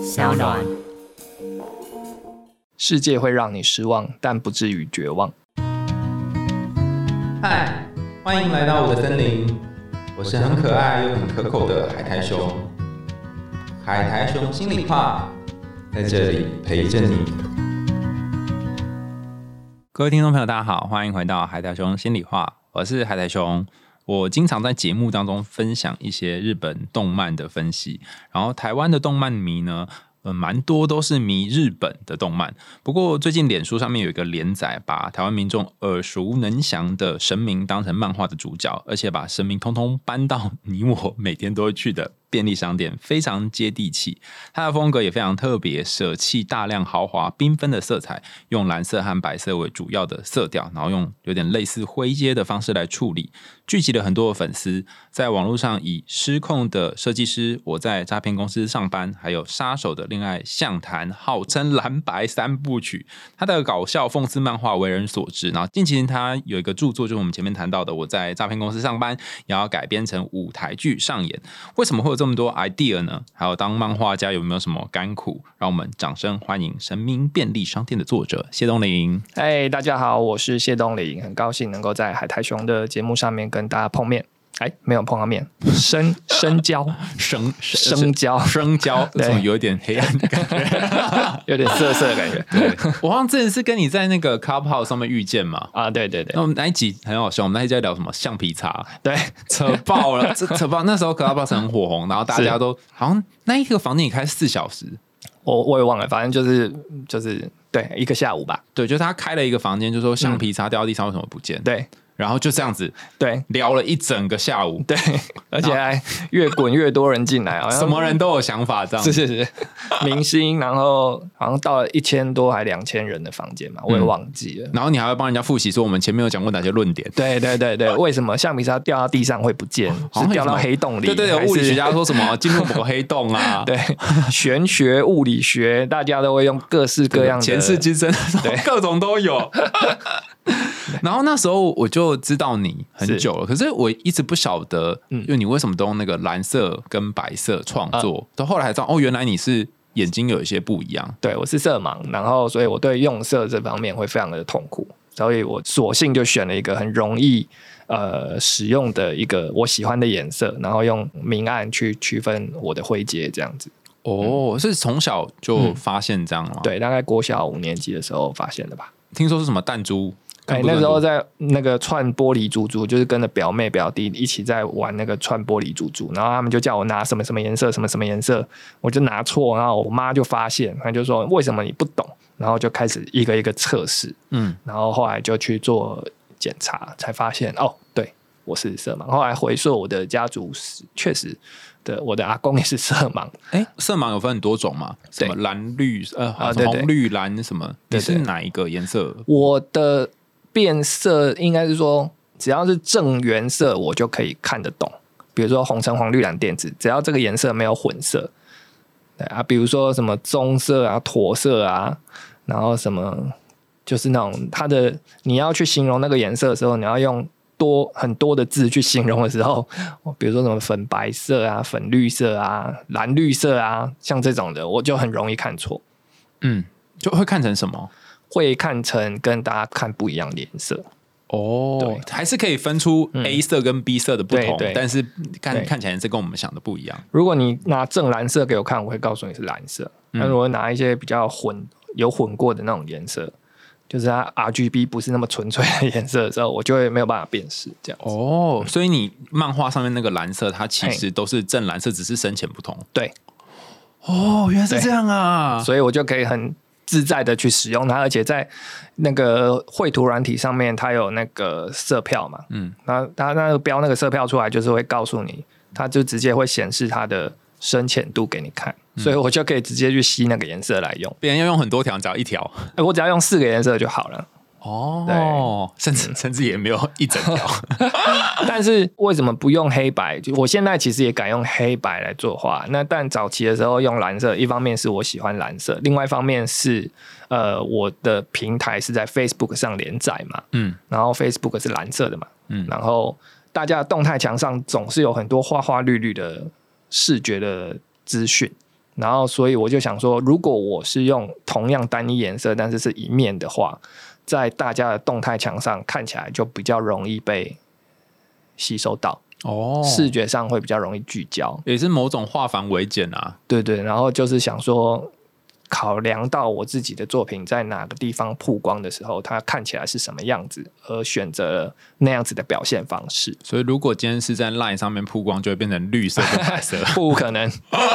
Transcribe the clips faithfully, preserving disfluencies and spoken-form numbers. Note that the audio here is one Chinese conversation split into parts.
小暖。 世界会让你失望，但不至于绝望。 嗨，欢迎来到我的森林，我是很可爱又很可口的海苔熊。海苔熊心里话，在这里陪着你。各位听众朋友，大家好，欢迎回到海苔熊心里话，我是海苔熊。我经常在节目当中分享一些日本动漫的分析，然后台湾的动漫迷呢，呃，蛮多都是迷日本的动漫。不过最近脸书上面有一个连载，把台湾民众耳熟能详的神明当成漫画的主角，而且把神明通通搬到你我每天都会去的便利商店，非常接地气。它的风格也非常特别，舍弃大量豪华缤纷的色彩，用蓝色和白色为主要的色调，然后用有点类似灰阶的方式来处理，聚集了很多的粉丝。在网络上以失控的设计师、我在诈骗公司上班，还有杀手的恋爱相谈，号称蓝白三部曲。他的搞笑讽刺漫画为人所知，然后近期他有一个著作，就是我们前面谈到的我在诈骗公司上班，也要改编成舞台剧上演。为什么会有这么多 idea 呢？还有当漫画家有没有什么甘苦？让我们掌声欢迎神明便利商店的作者谢东霖。 嗨，大家好，我是谢东霖，很高兴能够在海苔熊的节目上面跟大家碰面。哎，没有碰到面，深深交， 生深交， 生交，怎么有点黑暗的感觉， 有点涩涩的感觉。 对，我好像之前是跟你在那个 Clubhouse 上面遇见嘛。 啊，对对对。 那我们那一集很好笑，我们那一集在聊什么橡皮擦， 对， 扯爆了，这扯爆。那时候 Clubhouse 很火红，然后大家都好像那一个房间也开四小时， 我我也忘了，反正就是就是对一个下午吧。 对，就是他开了一个房间，就说橡皮擦掉到地上为什么不见？ 嗯、对。 然后就这样子， 对， 聊了一整个下午， 对，而且还越滚越多人进来，好像什么人都有想法，这样是是是，明星，然后好像到了一千多还两千人的房间嘛，我也忘记了、嗯。 然后你还会帮人家复习说我们前面有讲过哪些论点？ 对对对对，为什么橡皮擦掉到地上会不见？是掉到黑洞里？ 对对对，物理学家说什么进入某个黑洞啊？ 对，玄学、物理学，大家都会用各式各样的前世今生，对，各种都有。然后那时候我就知道你很久了，可是我一直不晓得，因为你为什么都用那个蓝色跟白色创作，到、嗯、后来才知道哦，原来你是眼睛有一些不一样。 对，我是色盲，然后所以我对用色这方面会非常的痛苦，所以我索性就选了一个很容易呃使用的一个我喜欢的颜色，然后用明暗去区分我的灰阶这样子。 哦，嗯、是从小就发现这样吗、嗯？ 对，大概国小五年级的时候发现的吧。 听说是什么弹珠？ 哎、欸，那时候在那个串玻璃珠珠，就是跟着表妹表弟一起在玩那个串玻璃珠珠，然后他们就叫我拿什么什么颜色，什么什么颜色，我就拿错，然后我妈就发现，她就说为什么你不懂，然后就开始一个一个测试，嗯，然后后来就去做检查，才发现哦，对，我是色盲。后来回溯我的家族史，确实的，我的阿公也是色盲。 哎、欸，色盲有分很多种嘛？什么蓝绿呃， 啊、对对红绿蓝什么？你是哪一个颜色？ 我的变色应该是说，只要是正原色，我就可以看得懂。比如说红橙黄绿蓝靛紫，只要这个颜色没有混色，对啊，比如说什么棕色啊、驼色啊，然后什么就是那种它的你要去形容那个颜色的时候，你要用多很多的字去形容的时候，比如说什么粉白色啊、粉绿色啊、蓝绿色啊，像这种的，我就很容易看错。 嗯，就会看成什么？ 会看成跟大家看不一样的颜色哦，对，还是可以分出 A 色跟 B 色的不同， 嗯、 但是看看起来是跟我们想的不一样。 如果你拿正蓝色给我看，我会告诉你是蓝色；那、嗯、如果拿一些比较混有混过的那种颜色，就是它 R G B 不是那么纯粹的颜色的时候，我就会没有办法辨识这样子。 哦，所以你漫画上面那个蓝色，它其实都是正蓝色，只是深浅不同。 对， 哦，原来是这样啊！ 所以我就可以很自在的去使用它，而且在那个绘图软体上面，它有那个色票嘛，嗯，那它那个标那个色票出来，就是会告诉你，它就直接会显示它的深浅度给你看，嗯、所以我就可以直接去吸那个颜色来用。 别人要用很多条，只要一条， 我只要用四个颜色就好了。 哦，甚至甚至也没有一整条。 但是为什么不用黑白？就我现在其实也敢用黑白来作画。那但早期的时候用蓝色，一方面是我喜欢蓝色，另外一方面是呃我的平台是在 Facebook 上连载嘛，嗯，然后 Facebook 是蓝色的嘛，嗯，然后大家的动态墙上总是有很多花花绿绿的视觉的资讯。 然后所以我就想说，如果我是用同样单一颜色，但是是一面的话，在大家的动态墙上看起来就比较容易被吸收到。哦，视觉上会比较容易聚焦， 也是某种化繁为简啊。 对对，然后就是想说，考量到我自己的作品在哪个地方曝光的时候，它看起来是什么样子，而选择了那样子的表现方式。 所以，如果今天是在 LINE 上面曝光，就会变成绿色跟白色， 不可能，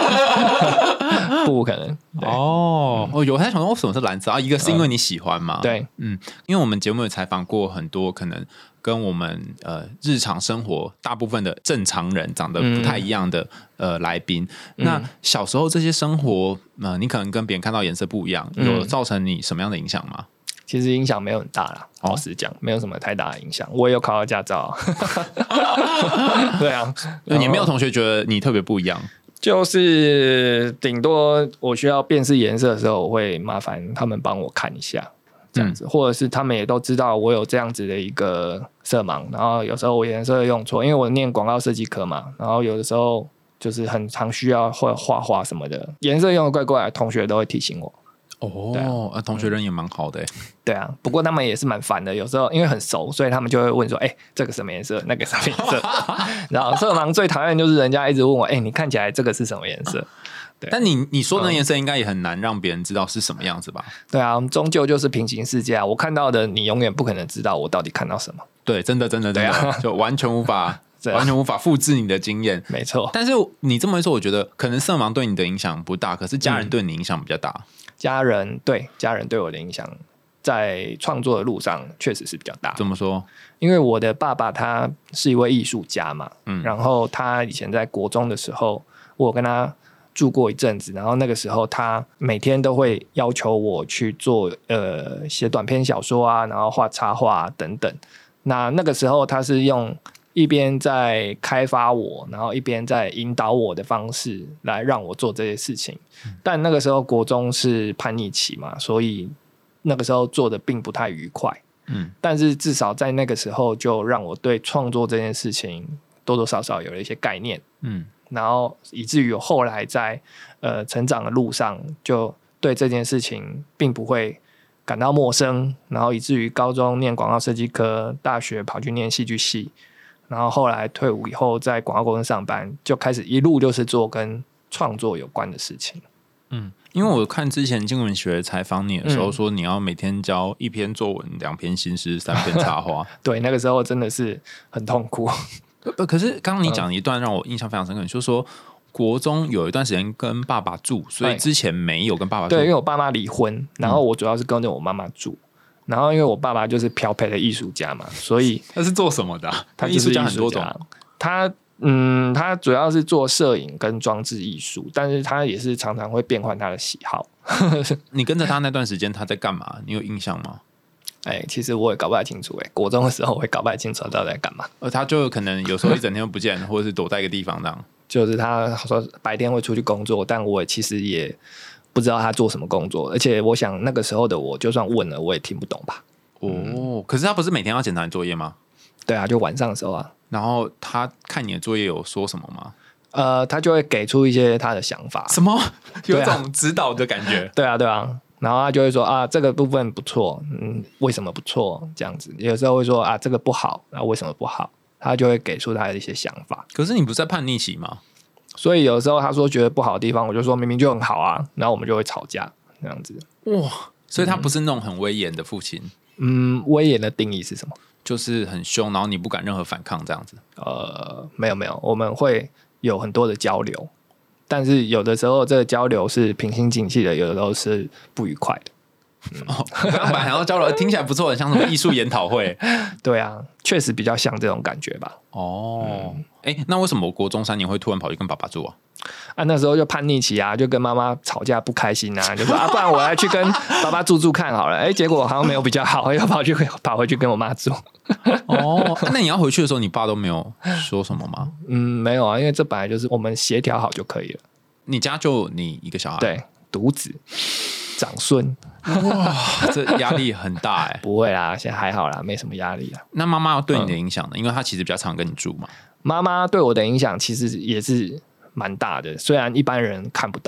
不可能。 哦，哦，有在想说为什么是蓝色啊？一个是因为你喜欢嘛？ 嗯、对， 嗯，因为我们节目有采访过很多可能跟我们呃日常生活大部分的正常人长得不太一样的、嗯、呃来宾。那小时候这些生活，呃，你可能跟别人看到颜色不一样，有造成你什么样的影响吗？ 其实影响没有很大啦，老实讲，没有什么太大的影响。我也有考到驾照，对啊， 也没有同学觉得你特别不一样。 就是顶多我需要辨识颜色的时候，我会麻烦他们帮我看一下，这样子，嗯、或者是他们也都知道我有这样子的一个色盲，然后有时候我颜色用错，因为我念广告设计科嘛，然后有的时候就是很常需要会画画什么的，颜色用的怪怪，同学都会提醒我。 哦，啊，同学人也蛮好的、欸嗯。 对啊，不过他们也是蛮烦的，有时候因为很熟，所以他们就会问说：“哎、欸，这个什么颜色？那个什么颜色？”然后色盲最讨厌就是人家一直问我：“哎、欸，你看起来这个是什么颜色？”对， 但你你说的颜色应该也很难让别人知道是什么样子吧？ 对啊，终究就是平行世界啊！我看到的，你永远不可能知道我到底看到什么。 对，真的，真的，真的，啊、就完全无法。完全无法复制你的经验， 没错。 但是你这么一说，我觉得可能色盲对你的影响不大，可是家人对你影响比较大。嗯、 家人对家人对我的影响，在创作的路上确实是比较大。 怎么说？ 因为我的爸爸他是一位艺术家嘛，嗯，然后他以前在国中的时候，我跟他住过一阵子，然后那个时候他每天都会要求我去做呃写短篇小说啊，然后画插画、啊、等等。那那个时候他是用一边在开发我，然后一边在引导我的方式来让我做这些事情。但那个时候国中是叛逆期嘛，所以那个时候做的并不太愉快。嗯，但是至少在那个时候就让我对创作这件事情多多少少有了一些概念。嗯，然后以至于我后来在呃成长的路上，就对这件事情并不会感到陌生。然后以至于高中念广告设计科，大学跑去念戏剧系。然后后来退伍以后，在广告公司上班，就开始一路就是做跟创作有关的事情。 嗯，因为我看之前经文学采访你的时候，说你要每天交一篇作文、两篇新诗、三篇插画。 对，那个时候真的是很痛苦。 可是刚刚你讲一段让我印象非常深刻，你就说国中有一段时间跟爸爸住，所以之前没有跟爸爸住。 对，因为我爸妈离婚，然后我主要是跟着我妈妈住。然后因为我爸爸就是漂配的艺术家嘛，所以他是做什么的、啊？ 他就是艺术家很多种。他嗯，他主要是做摄影跟装置艺术，但是他也是常常会变换他的喜好。 你跟着他那段时间他在干嘛？你有印象吗？ 哎，其实我也搞不太清楚。哎，国中的时候我也搞不太清楚他到底在干嘛。 而他就可能有时候一整天都不见，或者是躲在一个地方这样。 就是他说白天会出去工作，但我其实也不知道他做什么工作，而且我想那个时候的我，就算问了，我也听不懂吧。 哦、嗯，可是他不是每天要检查你作业吗？ 对啊，就晚上的时候啊。 然后他看你的作业有说什么吗？ 呃，他就会给出一些他的想法。 什么？有种指导的感觉。 对啊，对啊。然后他就会说啊，这个部分不错，嗯，为什么不错？这样子，有时候会说啊，这个不好，那为什么不好？他就会给出他的一些想法。 可是你不是在叛逆期吗？ 所以有时候他说觉得不好的地方，我就说明明就很好啊，然后我们就会吵架这样子。 哇，所以他不是那种很威严的父亲。 嗯，威严的定义是什么？ 就是很凶，然后你不敢任何反抗这样子。 呃，没有没有，我们会有很多的交流，但是有的时候这个交流是平心静气的，有的时候是不愉快的。 嗯、哦，刚刚本来想要交流，听起来不错，很像什么艺术研讨会。 对啊，确实比较像这种感觉吧。 哦，哎、嗯，那为什么国中三年会突然跑去跟爸爸住啊？ 啊，那时候就叛逆期啊，就跟妈妈吵架不开心啊，就说啊，不然我来去跟爸爸住住看好了。哎，结果好像没有比较好，又跑去跑回去跟我妈住。 哦，那你要回去的时候，你爸都没有说什么吗？ 嗯，没有啊，因为这本来就是我们协调好就可以了。 你家就你一个小孩？ 对，独子。长孙， 哇，这压力很大哎、欸。 不会啦，现在还好啦，没什么压力啦。 那妈妈对你的影响呢？嗯、因为她其实比较常跟你住嘛。 妈妈对我的影响其实也是蛮大的，虽然一般人看不到，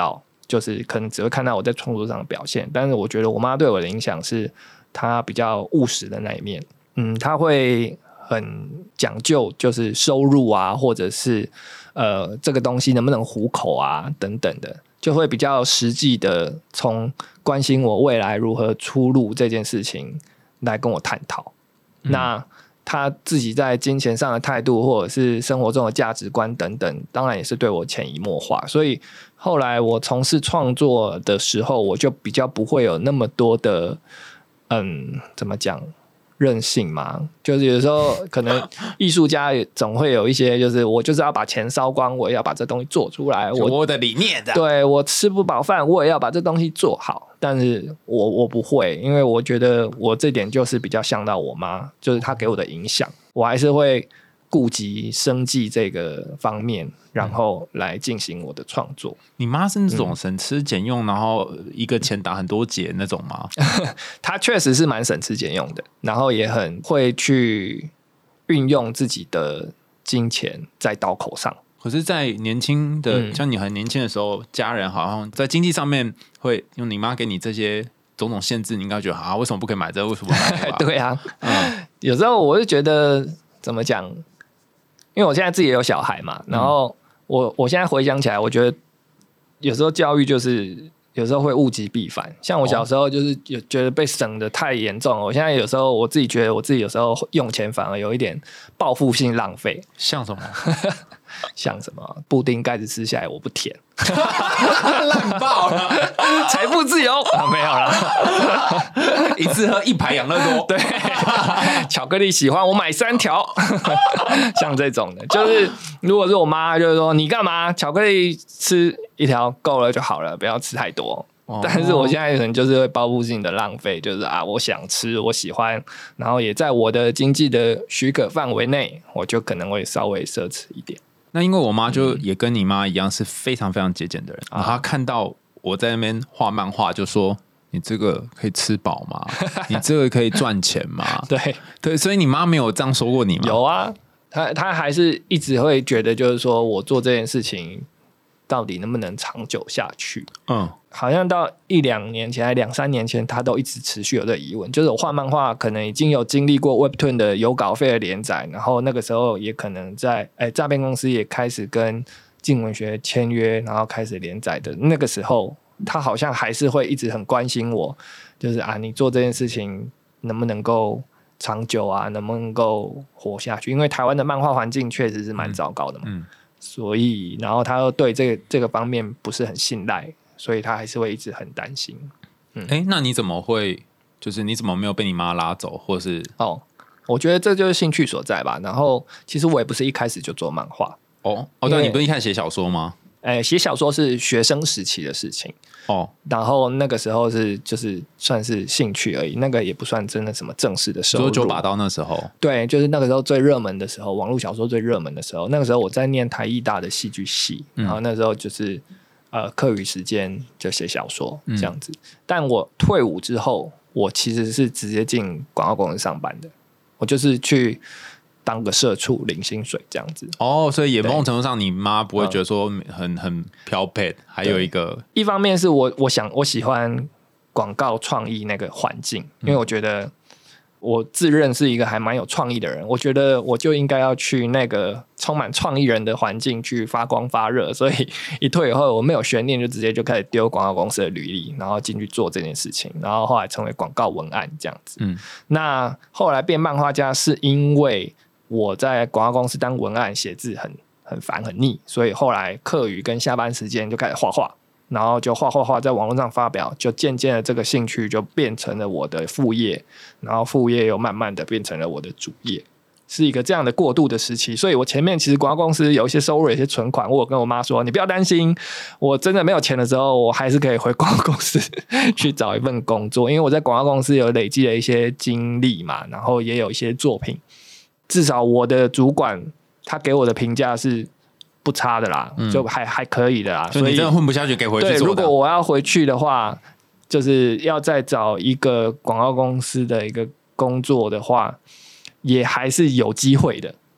就是可能只会看到我在创作上的表现，但是我觉得我妈对我的影响是她比较务实的那一面，嗯，她会很讲究就是收入啊，或者是呃这个东西能不能糊口啊等等的，就会比较实际的从关心我未来如何出路这件事情来跟我探讨。嗯、那他自己在金钱上的态度，或者是生活中的价值观等等，当然也是对我潜移默化。所以后来我从事创作的时候，我就比较不会有那么多的，嗯，怎么讲？任性嘛，就是有时候可能艺术家总会有一些，就是我就是要把钱烧光，我也要把这东西做出来。我我的理念的， 对我吃不饱饭，我也要把这东西做好。但是我我不会，因为我觉得我这点就是比较像到我妈，就是她给我的影响，我还是会顾及生计这个方面，然后来进行我的创作。 你妈是那种省吃俭用，嗯、然后一个钱打很多结那种吗？ 她确实是蛮省吃俭用的，然后也很会去运用自己的金钱在刀口上。 可是，在年轻的、 嗯、 像你很年轻的时候，家人好像在经济上面会用你妈给你这些种种限制，你应该觉得啊，为什么不可以买这个？为什么不买这个？ 对啊， 嗯， 有时候我就觉得怎么讲？因为我现在自己也有小孩嘛，然后我我现在回想起来，我觉得有时候教育就是有时候会物极必反。像我小时候就是有觉得被省得太严重了，我现在有时候我自己觉得我自己有时候用钱反而有一点报复性浪费。 像什么？ 像什么布丁盖子吃下来我不甜， 烂爆了， 财富自由、啊、没有啦， 一次喝一排养乐多， 对，巧克力喜欢我买三条，像这种的，就是如果是我妈就是说你干嘛巧克力吃一条够了就好了，不要吃太多。但是我现在可能就是会报复性的浪费，就是啊，我想吃，我喜欢，然后也在我的经济的许可范围内，我就可能会稍微奢侈一点。 那因为我妈就也跟你妈一样是非常非常节俭的人，然后她看到我在那边画漫画，就说：“你这个可以吃饱吗？你这个可以赚钱吗？” 对对，所以你妈没有这样说过你吗？ 有啊，她她还是一直会觉得，就是说我做这件事情到底能不能长久下去？嗯。好像到一两年前还两三年前，他都一直持续有这个疑问，就是我画漫画可能已经有经历过 Webtoon 的有稿费的连载，然后那个时候也可能在哎诈骗公司也开始跟静文学签约，然后开始连载的那个时候，他好像还是会一直很关心我，就是啊你做这件事情能不能够长久啊，能不能够活下去？因为台湾的漫画环境确实是蛮糟糕的嘛，嗯嗯、所以然后他又对这个这个方面不是很信赖。所以他还是会一直很担心。 嗯，哎、欸，那你怎么会？就是你怎么没有被你妈拉走，或是？ 哦，我觉得这就是兴趣所在吧。然后，其实我也不是一开始就做漫画。 哦哦，对，你不是一开始写小说吗？ 哎、欸，写小说是学生时期的事情。哦，然后那个时候是就是算是兴趣而已，那个也不算真的什么正式的收入。 九把刀那时候， 对，就是那个时候最热门的时候，网络小说最热门的时候。那个时候我在念台艺大的戏剧系，然后那时候就是。呃，课余时间就写小说这样子、嗯，但我退伍之后，我其实是直接进广告公司上班的，我就是去当个社畜领薪水这样子。 哦，所以也某种程度上，你妈不会觉得说很很漂配，还有一个， 一方面是我我想我喜欢广告创意那个环境，因为我觉得。我自认是一个还蛮有创意的人，我觉得我就应该要去那个充满创意人的环境去发光发热，所以一退以后我没有悬念，就直接就开始丢广告公司的履历，然后进去做这件事情，然后后来成为广告文案这样子。嗯，那后来变漫画家是因为我在广告公司当文案写字很很烦很腻，所以后来课余跟下班时间就开始画画。然后就画画画，在网络上发表，就渐渐的这个兴趣就变成了我的副业，然后副业又慢慢的变成了我的主业，是一个这样的过渡的时期。所以我前面其实广告公司有一些收入，有一些存款，我有跟我妈说，你不要担心，我真的没有钱的时候，我还是可以回广告公司去找一份工作，因为我在广告公司有累积了一些经历嘛，然后也有一些作品，至少我的主管他给我的评价是。不差的啦，嗯、就还还可以的啦。 所以你真的混不下去，给回去做的。 对，如果我要回去的话，就是要再找一个广告公司的一个工作的话，也还是有机会的。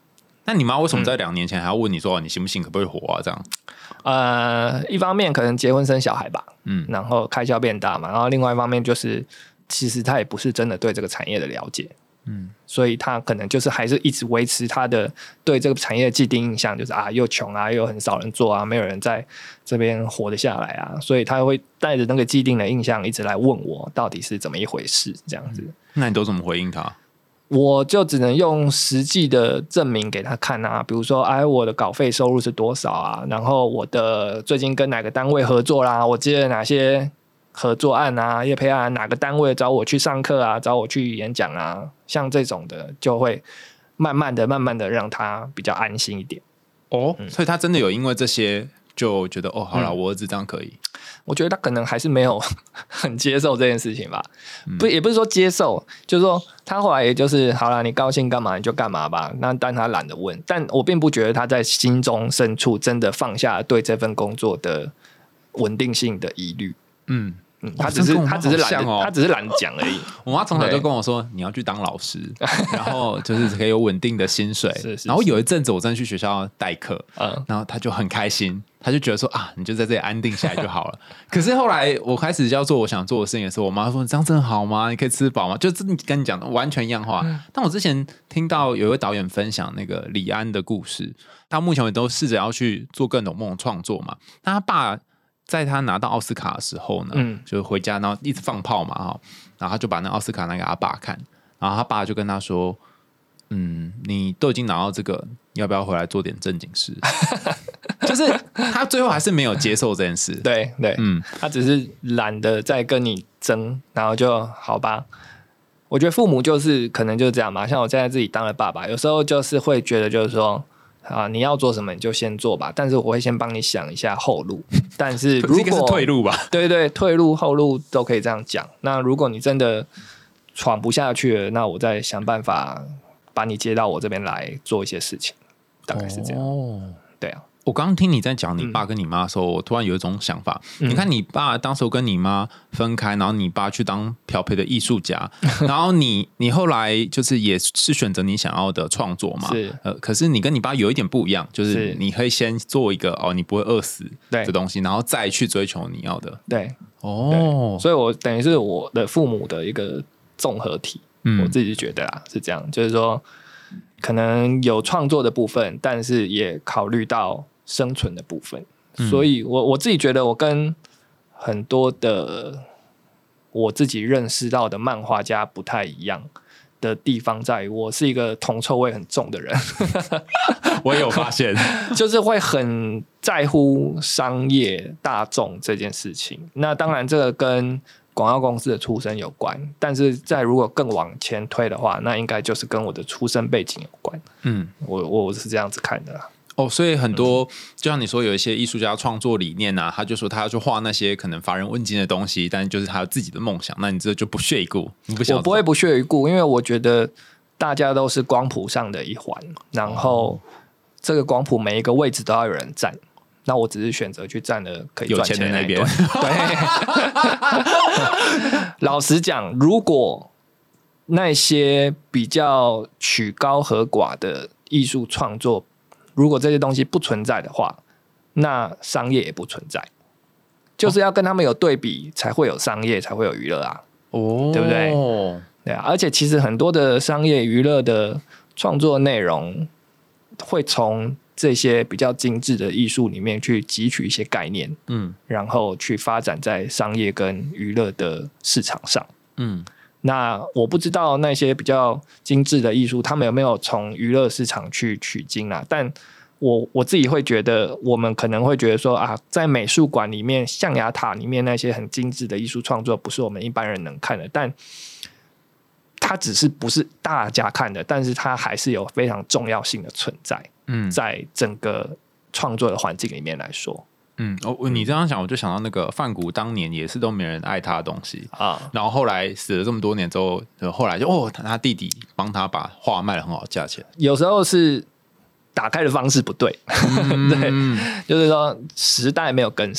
那你妈为什么在两年前还要问你说、嗯、你行不行可不可以活啊这样？ 呃，一方面可能结婚生小孩吧，嗯，然后开销变大嘛，然后另外一方面就是其实他也不是真的对这个产业的了解，嗯，所以他可能就是还是一直维持他的对这个产业的既定印象，就是啊又穷啊又很少人做啊，没有人在这边活得下来啊，所以他会带着那个既定的印象一直来问我到底是怎么一回事这样子。 嗯、那你都怎么回应他？ 我就只能用实际的证明给他看啊，比如说哎我的稿费收入是多少啊，然后我的最近跟哪个单位合作啦，我接了哪些合作案啊业配案，哪个单位找我去上课啊，找我去演讲啊，像这种的就会慢慢的慢慢的让他比较安心一点。 哦、嗯、所以他真的有因为这些就觉得哦好啦、嗯、我儿子这样可以。 我觉得他可能还是没有很接受这件事情吧，不也不是说接受，就是说他后来也就是好啦，你高兴干嘛你就干嘛吧，那但他懒得问，但我并不觉得他在心中深处真的放下对这份工作的稳定性的疑虑。嗯嗯，他只是、哦、他只是懒得、哦、他只是懒得讲而已。 我妈从小就跟我说你要去当老师，然后就是可以有稳定的薪水。是是是，然后有一阵子我真的去学校代课，嗯，然后他就很开心，他就觉得说啊，你就在这里安定下来就好了。可是后来我开始要做我想做的事情的时候，我妈说你这样真的好吗？你可以吃饱吗？就是跟你讲的完全一样话。嗯、但我之前听到有一位导演分享那个李安的故事，他目前也都试着要去做更懂梦创作嘛，但他爸。在他拿到奥斯卡的时候呢，嗯、就回家，然后一直放炮嘛，然后他就把那奥斯卡拿给他爸看，然后他爸就跟他说：“嗯，你都已经拿到这个，要不要回来做点正经事？”就是他最后还是没有接受这件事， 对对，嗯，他只是懒得再跟你争，然后就好吧。我觉得父母就是可能就是这样嘛，像我现在自己当了爸爸，有时候就是会觉得就是说。啊，你要做什么你就先做吧，但是我会先帮你想一下后路。但是如果是退路吧， 对对，退路后路都可以这样讲。那如果你真的闯不下去了，那我再想办法把你接到我这边来做一些事情，大概是这样。哦，对啊。 我刚刚听你在讲你爸跟你妈的时候、嗯、我突然有一种想法、嗯、你看你爸当时跟你妈分开，然后你爸去当漂培的艺术家然后你你后来就是也是选择你想要的创作嘛，是、呃、可是你跟你爸有一点不一样，就是你可以先做一个哦你不会饿死的东西，然后再去追求你要的。 对哦，所以我等于是我的父母的一个综合体、嗯、我自己觉得啦是这样，就是说可能有创作的部分，但是也考虑到生存的部分，嗯、所以我我自己觉得我跟很多的我自己认识到的漫画家不太一样的地方在于，我是一个铜臭味很重的人。 我也有发现， 就是会很在乎商业大众这件事情。那当然，这个跟广告公司的出身有关，但是在如果更往前推的话，那应该就是跟我的出身背景有关。嗯，我我是这样子看的啦。 哦，所以很多、嗯、就像你说有一些艺术家创作理念啊，他就说他要去画那些可能乏人问津的东西，但就是他有自己的梦想，那你这就不屑一顾。你不想我不会不屑一顾，因为我觉得大家都是光谱上的一环，然后这个光谱每一个位置都要有人站，那我只是选择去站了可以赚钱的那边。对，老实讲，如果那些比较曲高和寡的艺术创作，如果这些东西不存在的话，那商业也不存在，就是要跟他们有对比，才会有商业，才会有娱乐啊，哦，对不对？对啊，而且其实很多的商业娱乐的创作内容，会从这些比较精致的艺术里面去汲取一些概念，嗯，然后去发展在商业跟娱乐的市场上，嗯。那我不知道那些比较精致的艺术他们有没有从娱乐市场去取经啦，但我我自己会觉得我们可能会觉得说啊，在美术馆里面象牙塔里面那些很精致的艺术创作不是我们一般人能看的，但它只是不是大家看的，但是它还是有非常重要性的存在，嗯，在整个创作的环境里面来说。 嗯，哦，你这样讲，我就想到那个梵谷当年也是都没人爱他的东西啊，然后后来死了这么多年之后，后来就哦，他弟弟帮他把画卖了很好的价钱。 有时候是打开的方式不对，嗯、对，就是说时代没有跟上。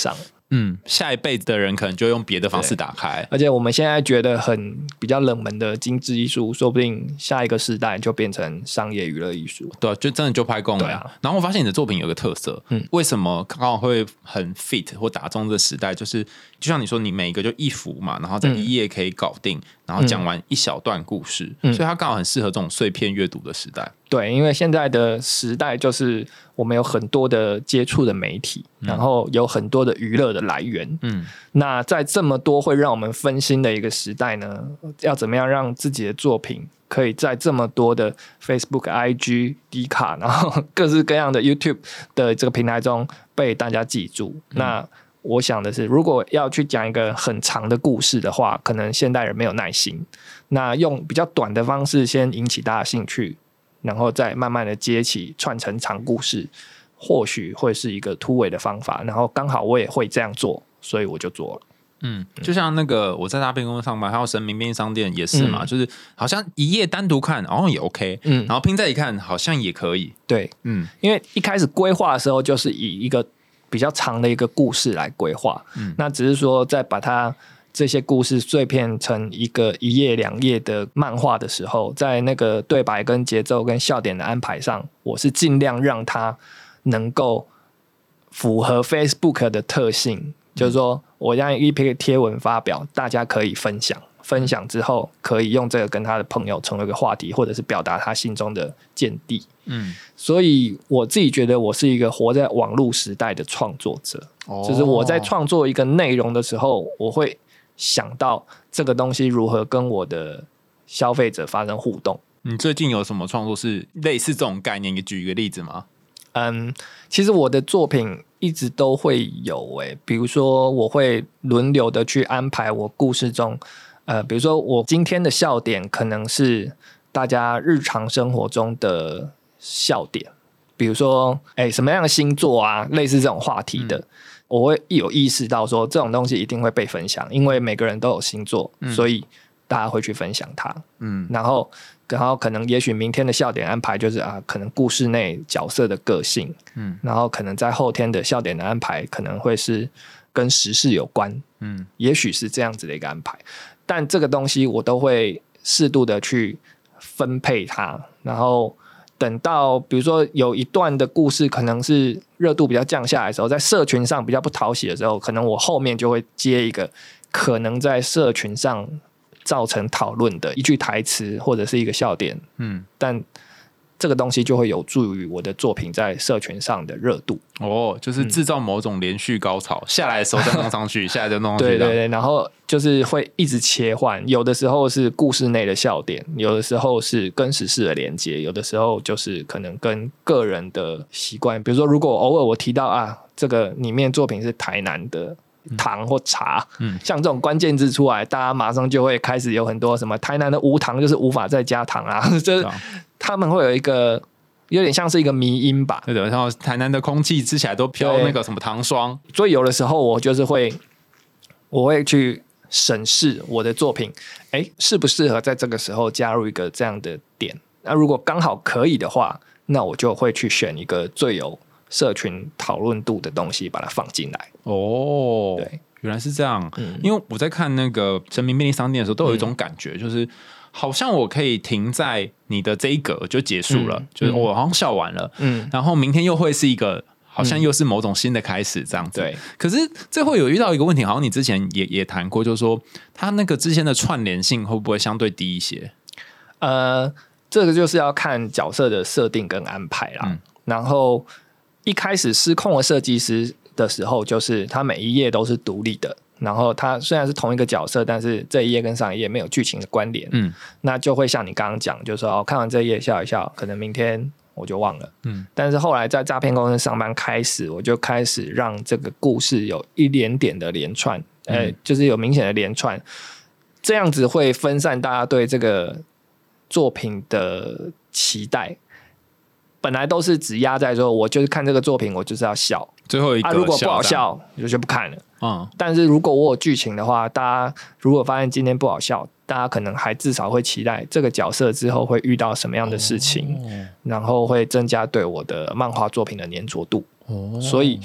嗯，下一辈子的人可能就用别的方式打开。 而且我们现在觉得很比较冷门的精致艺术，说不定下一个时代就变成商业娱乐艺术。 对、啊，就真的就拍供了。啊、然后我发现你的作品有个特色，嗯，为什么刚好会很 fit 或打中这个时代？就是就像你说，你每一个就一幅嘛，然后在一页可以搞定，嗯、然后讲完一小段故事，嗯、所以它刚好很适合这种碎片阅读的时代。 对，因为现在的时代就是我们有很多的接触的媒体，嗯、然后有很多的娱乐的来源。嗯，那在这么多会让我们分心的一个时代呢，要怎么样让自己的作品可以在这么多的 Facebook、I G、D 卡，然后各式各样的 YouTube 的这个平台中被大家记住？嗯、那我想的是，如果要去讲一个很长的故事的话，可能现代人没有耐心。那用比较短的方式先引起大家兴趣，然后再慢慢的接起串成长故事，或许会是一个突围的方法。然后刚好我也会这样做，所以我就做了。 嗯，就像那个我在大便公司上班，还有神明便利商店也是嘛，嗯、就是好像一页单独看好像也 OK，嗯，然后拼在一起看好像也可以。 对，嗯，因为一开始规划的时候就是以一个比较长的一个故事来规划，嗯，那只是说在把它这些故事碎片成一个一页两页的漫画的时候，在那个对白跟节奏跟笑点的安排上，我是尽量让它能够符合 Facebook 的特性，嗯、就是说我让一篇贴文发表，大家可以分享，分享之后可以用这个跟他的朋友成为一个话题，或者是表达他心中的见地。嗯，所以我自己觉得我是一个活在网络时代的创作者，哦、就是我在创作一个内容的时候，我会想到这个东西如何跟我的消费者发生互动。 你最近有什么创作是类似这种概念？你举一个例子吗？ 嗯，其实我的作品一直都会有诶、欸，比如说我会轮流的去安排我故事中，呃，比如说我今天的笑点可能是大家日常生活中的笑点，比如说，哎、欸，什么样的星座啊，类似这种话题的。嗯，我会有意识到说这种东西一定会被分享，因为每个人都有星座，嗯、所以大家会去分享它。嗯，然后然后可能也许明天的笑点安排就是啊，可能故事内角色的个性，嗯，然后可能在后天的笑点的安排可能会是跟时事有关，嗯，也许是这样子的一个安排，但这个东西我都会适度的去分配它，然后等到比如说有一段的故事可能是热度比较降下来的时候，在社群上比较不讨喜的时候，可能我后面就会接一个可能在社群上造成讨论的一句台词或者是一个笑点，嗯，但这个东西就会有助于我的作品在社群上的热度。 哦，就是制造某种连续高潮，嗯、下来的时候再弄上去，下来再弄上去。 对对对，然后就是会一直切换，有的时候是故事内的笑点，有的时候是跟时事的连接，有的时候就是可能跟个人的习惯。比如说，如果偶尔我提到啊，这个里面作品是台南的糖或茶，嗯，像这种关键字出来，大家马上就会开始有很多什么台南的无糖就是无法再加糖啊，就是他们会有一个有点像是一个迷因吧， 对的，然后台南的空气吃起来都飘那个什么糖霜， 所以有的时候我就是会我会去审视我的作品，哎，适不适合在这个时候加入一个这样的点？那如果刚好可以的话，那我就会去选一个最有社群讨论度的东西把它放进来。 哦，对，原来是这样。嗯、因为我在看那个神明便利商店的时候，都有一种感觉，嗯、就是好像我可以停在你的这一格就结束了，嗯、就是我好像笑完了，嗯，然后明天又会是一个好像又是某种新的开始这样子。对，可是这会有遇到一个问题，好像你之前也也谈过，就是说它那个之间的串联性会不会相对低一些？ 呃，这个就是要看角色的设定跟安排啦。嗯、然后一开始失控的设计师的时候，就是他每一页都是独立的，然后他虽然是同一个角色，但是这一页跟上一页没有剧情的关联，嗯，那就会像你刚刚讲，就是说、哦、看完这一页笑一笑，可能明天我就忘了，嗯，但是后来在诈骗公司上班开始，我就开始让这个故事有一点点的连串，嗯、呃，就是有明显的连串，这样子会分散大家对这个作品的期待。本来都是只压在说，我就是看这个作品，我就是要笑。 最后一个、啊、 如果不好笑，我就不看了。嗯，但是如果我有剧情的话，大家如果发现今天不好笑，大家可能还至少会期待这个角色之后会遇到什么样的事情，哦、然后会增加对我的漫画作品的粘着度。哦，所以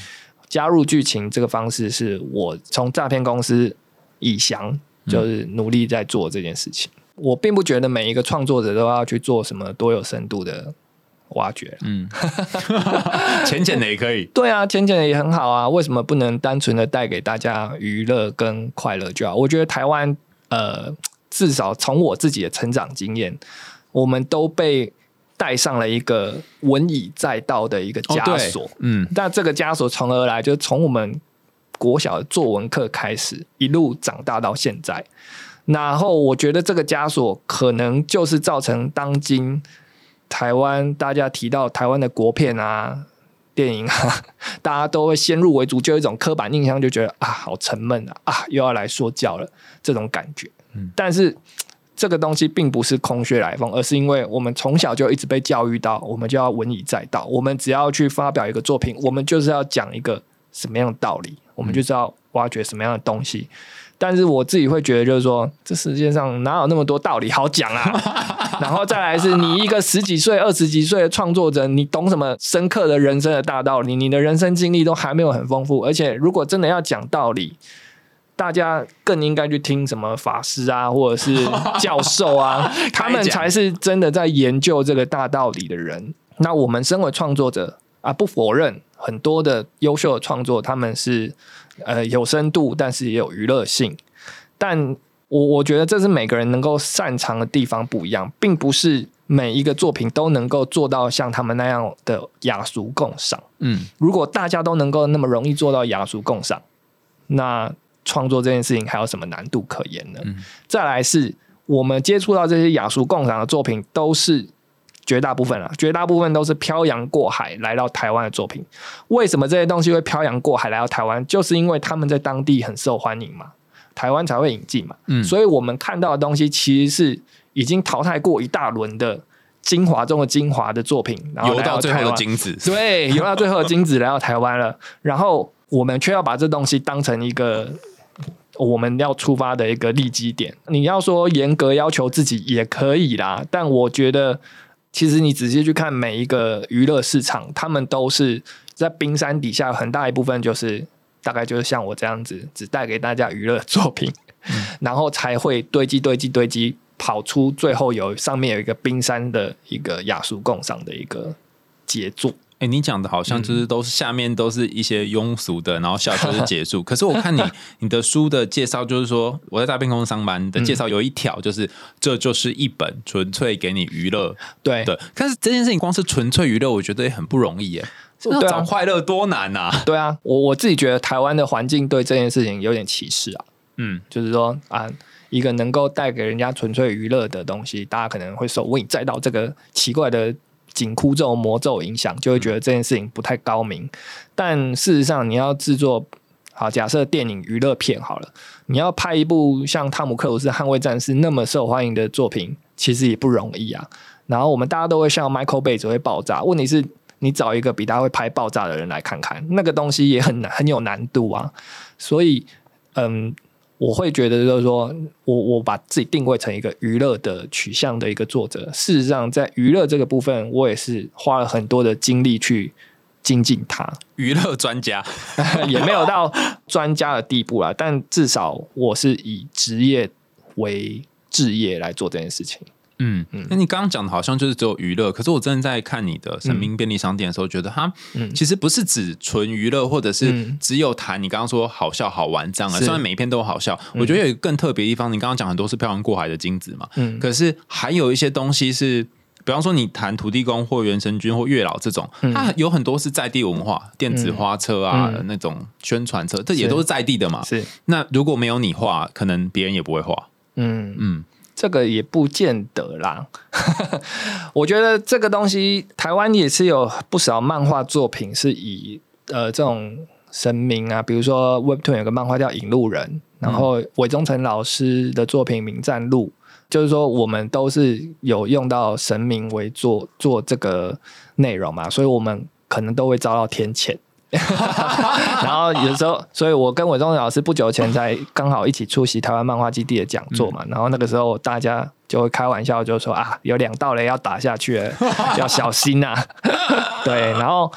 加入剧情这个方式是我从诈骗公司以降，就是努力在做这件事情。嗯、我并不觉得每一个创作者都要去做什么多有深度的挖掘，嗯， 浅浅的也可以。 对啊，浅浅的也很好啊。为什么不能单纯的带给大家娱乐跟快乐就好？我觉得台湾呃，至少从我自己的成长经验，我们都被带上了一个文以载道的一个枷锁，哦、嗯，但这个枷锁从何而来？就是从我们国小的作文课开始，一路长大到现在。然后我觉得这个枷锁可能就是造成当今台湾大家提到台湾的国片啊、电影啊，大家都会先入为主，就有一种刻板印象，就觉得啊，好沉闷啊，啊，又要来说教了这种感觉。嗯、但是这个东西并不是空穴来风，而是因为我们从小就一直被教育到，我们就要文以载道。我们只要去发表一个作品，我们就是要讲一个什么样的道理，我们就是要挖掘什么样的东西。但是我自己会觉得，就是说，这世界上哪有那么多道理好讲啊？然后再来是你一个十几岁、二十几岁的创作者，你懂什么深刻的人生的大道理？你的人生经历都还没有很丰富，而且如果真的要讲道理，大家更应该去听什么法师啊，或者是教授啊，他们才是真的在研究这个大道理的人。那我们身为创作者啊，不否认很多的优秀的创作，他们是呃有深度，但是也有娱乐性。但我我觉得这是每个人能够擅长的地方不一样，并不是每一个作品都能够做到像他们那样的雅俗共赏。嗯，如果大家都能够那么容易做到雅俗共赏，那创作这件事情还有什么难度可言呢？嗯、再来是我们接触到这些雅俗共赏的作品，都是绝大部分啊，绝大部分都是漂洋过海来到台湾的作品。为什么这些东西会漂洋过海来到台湾？就是因为他们在当地很受欢迎嘛，台湾才会引进嘛。嗯、所以我们看到的东西其实是已经淘汰过一大轮的精华中的精华的作品，然后游到最后的金子， 对，游到最后的金子来到台湾了，然后我们却要把这东西当成一个我们要出发的一个立基点。你要说严格要求自己也可以啦，但我觉得其实你仔细去看每一个娱乐市场，他们都是在冰山底下，很大一部分就是大概就是像我这样子，只带给大家娱乐作品，嗯、然后才会堆积堆积堆积，跑出最后有上面有一个冰山的一个雅俗共赏的一个杰作。 哎、欸，你讲的好像就是都是下面都是一些庸俗的，然后下就是结束。可是我看你你的书的介绍，就是说我在诈骗公司上班的介绍有一条，就是、嗯、这就是一本纯粹给你娱乐。 对对，但是这件事情光是纯粹娱乐，我觉得也很不容易耶。要找快乐多难啊！ 对啊，我我自己觉得台湾的环境对这件事情有点歧视啊。嗯，就是说啊，一个能够带给人家纯粹娱乐的东西，大家可能会受文以载道这个奇怪的紧箍咒魔咒影响，就会觉得这件事情不太高明。嗯、但事实上，你要制作好，假设电影娱乐片好了，你要拍一部像汤姆克鲁斯《捍卫战士》那么受欢迎的作品，其实也不容易啊。然后我们大家都会像 Michael Bay 只会爆炸，问题是你找一个比他会拍爆炸的人来看看，那个东西也很难，很有难度啊。所以，嗯。我会觉得就是说我我把自己定位成一个娱乐的取向的一个作者，事实上在娱乐这个部分我也是花了很多的精力去精进它。 娱乐专家也没有到专家的地步啦，但至少我是以职业为志业来做这件事情。 嗯，那你刚刚讲的好像就是只有娱乐，可是我真的在看你的神明便利商店的时候，觉得它其实不是指纯娱乐，或者是只有谈你刚刚说好笑好玩这样的。虽然每一篇都好笑，我觉得有一个更特别的地方，你刚刚讲很多是漂洋过海的金子嘛，嗯，可是还有一些东西是，比方说你谈土地公或元神君或月老这种，它有很多是在地文化，电子花车啊，嗯、那种宣传车，这也都是在地的嘛。 是， 那如果没有你画，可能别人也不会画。嗯嗯。这个也不见得啦我觉得这个东西台湾也是有不少漫画作品是以呃这种神明啊，比如说 Webtoon 有个漫画叫《引路人》，然后韦忠诚老师的作品《冥战录》，就是说我们都是有用到神明为做做这个内容嘛，所以我们可能都会遭到天谴然后有时候，所以我跟韦忠诚老师不久前才刚好一起出席台湾漫画基地的讲座嘛，嗯、然后那个时候大家就会开玩笑就说啊，有两道雷要打下去了要小心啊对，然后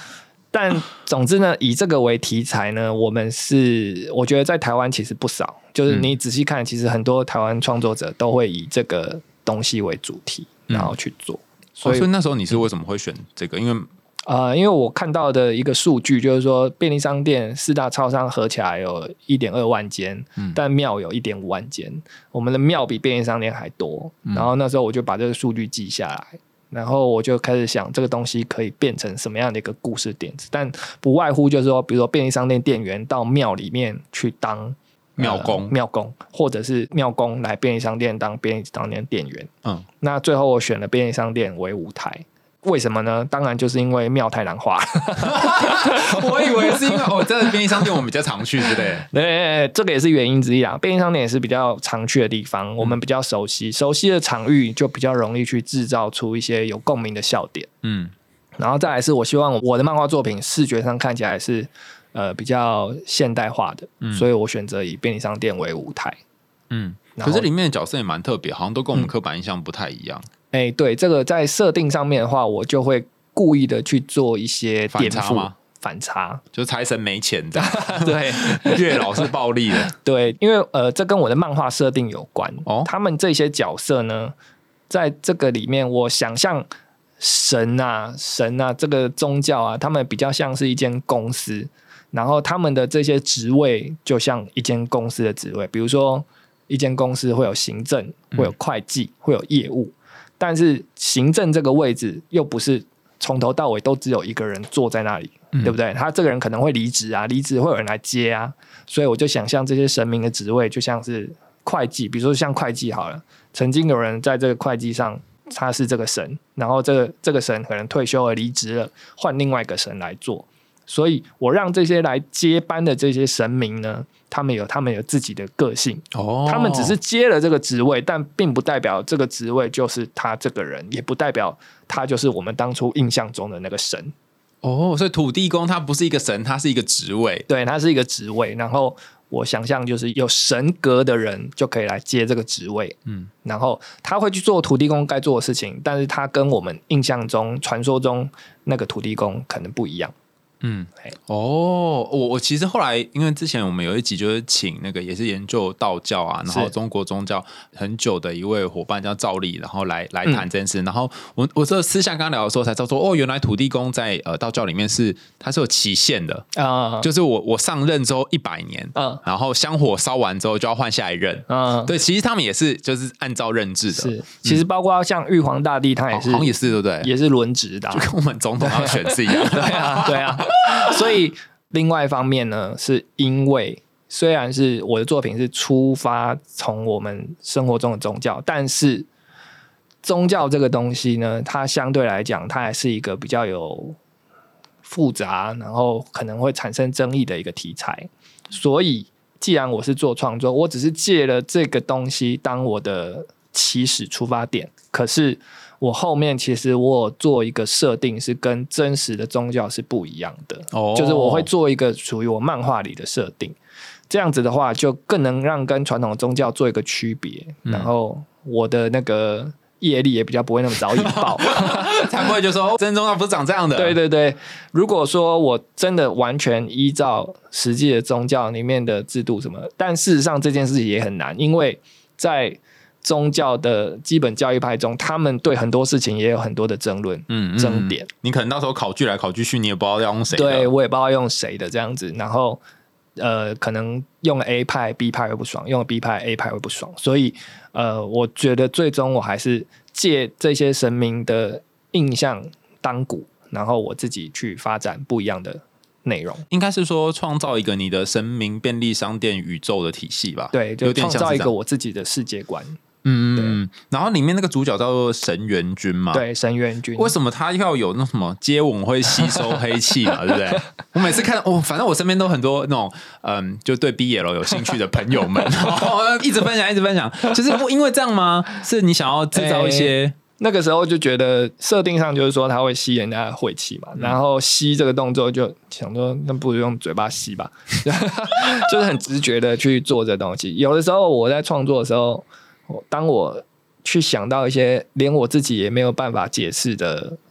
但总之呢，以这个为题材呢，我们是我觉得在台湾其实不少，就是你仔细看，其实很多台湾创作者都会以这个东西为主题，然后去做。嗯、 所以、哦，所以那时候你是为什么会选这个？因为呃，因为我看到的一个数据就是说，便利商店四大超商合起来有 一点二万间，嗯、但庙有 一点五万间，我们的庙比便利商店还多。嗯、然后那时候我就把这个数据记下来，然后我就开始想这个东西可以变成什么样的一个故事点子，但不外乎就是说，比如说便利商店店员到庙里面去当庙公、呃、 庙公，或者是庙公来便利商店当便利商店店员。嗯，那最后我选了便利商店为舞台。为什么呢？当然就是因为庙太难画了。 我以为是因为哦，这便利商店我们比较常去之类的。 对，这个也是原因之一啊。便利商店也是比较常去的地方，我们比较熟悉，熟悉的场域就比较容易去制造出一些有共鸣的笑点。嗯，然后再来是我希望我的漫画作品视觉上看起来是呃比较现代化的，嗯、所以我选择以便利商店为舞台。 嗯，可是里面的角色也蛮特别，好像都跟我们刻板印象不太一样。 哎、欸，对，这个在设定上面的话，我就会故意的去做一些颠覆反差， 就是财神没钱这样。 对， 月老是暴力的。 对，因为呃，这跟我的漫画设定有关。哦，他们这些角色呢，在这个里面，我想象神啊、神啊，这个宗教啊，他们比较像是一间公司，然后他们的这些职位就像一间公司的职位，比如说一间公司会有行政、会有会计、嗯、会有业务。但是行政这个位置又不是从头到尾都只有一个人坐在那里，嗯、对不对？他这个人可能会离职啊，离职会有人来接啊，所以我就想象这些神明的职位就像是会计，比如说像会计好了，曾经有人在这个会计上他是这个神，然后这个这个神可能退休了离职了，换另外一个神来做，所以我让这些来接班的这些神明呢，他们有他们有自己的个性，哦，他们只是接了这个职位，但并不代表这个职位就是他这个人，也不代表他就是我们当初印象中的那个神。 哦，所以土地公他不是一个神，他是一个职位。 对，他是一个职位，然后我想象就是有神格的人就可以来接这个职位，嗯，然后他会去做土地公该做的事情，但是他跟我们印象中传说中那个土地公可能不一样。 嗯，哦，我我其实后来因为之前我们有一集就是请那个也是研究道教啊，然后中国宗教很久的一位伙伴叫赵丽，然后来来谈这件事，嗯、然后我我这私下跟他聊的时候才知道说，哦，原来土地公在呃道教里面是它是有期限的啊，嗯、就是我我上任之后一百年，嗯，然后香火烧完之后就要换下一任，嗯，对，其实他们也是就是按照任制的， 是，其实包括像玉皇大帝他也是， 好像也是对不对？ 也是轮值的，啊， 就跟我们总统要选是一样， 对啊，对啊。所以另外一方面呢，是因为虽然是我的作品是出发从我们生活中的宗教，但是宗教这个东西呢，它相对来讲它还是一个比较有复杂，然后可能会产生争议的一个题材。所以既然我是做创作，我只是借了这个东西当我的起始出发点，可是我后面其实我有做一个设定是跟真实的宗教是不一样的，哦，就是我会做一个属于我漫画里的设定，这样子的话就更能让跟传统的宗教做一个区别，嗯、然后我的那个业力也比较不会那么早引爆， 才不会就说真宗教不是长这样的。 对对对，如果说我真的完全依照实际的宗教里面的制度什么，但事实上这件事情也很难，因为在宗教的基本教义派中，他们对很多事情也有很多的争论、嗯嗯、争点。 你可能到时候考据来考据去，你也不知道要用谁的。 对，我也不知道用谁的这样子。然后，呃，可能用了 A 派 B 派会不爽，用了 B 派 A 派会不爽。所以，呃，我觉得最终我还是借这些神明的印象当鼓，然后我自己去发展不一样的内容。 应该是说创造一个你的神明便利商店宇宙的体系吧？ 对，就创造一个我自己的世界观。 嗯，然后里面那个主角叫做神元君嘛， 对，神元君， 为什么他要有那什么接吻会吸收黑气嘛，对不对？我每次看，哦，反正我身边都很多那种，嗯，就对 B L 有兴趣的朋友们，一直分享，一直分享，就是因为这样吗？是你想要制造一些？欸那个时候就觉得设定上就是说他会吸人家的晦气嘛，嗯、然后吸这个动作就想说那不如用嘴巴吸吧，就是很直觉的去做这东西。有的时候我在创作的时候，当我去想到一些连我自己也没有办法解释的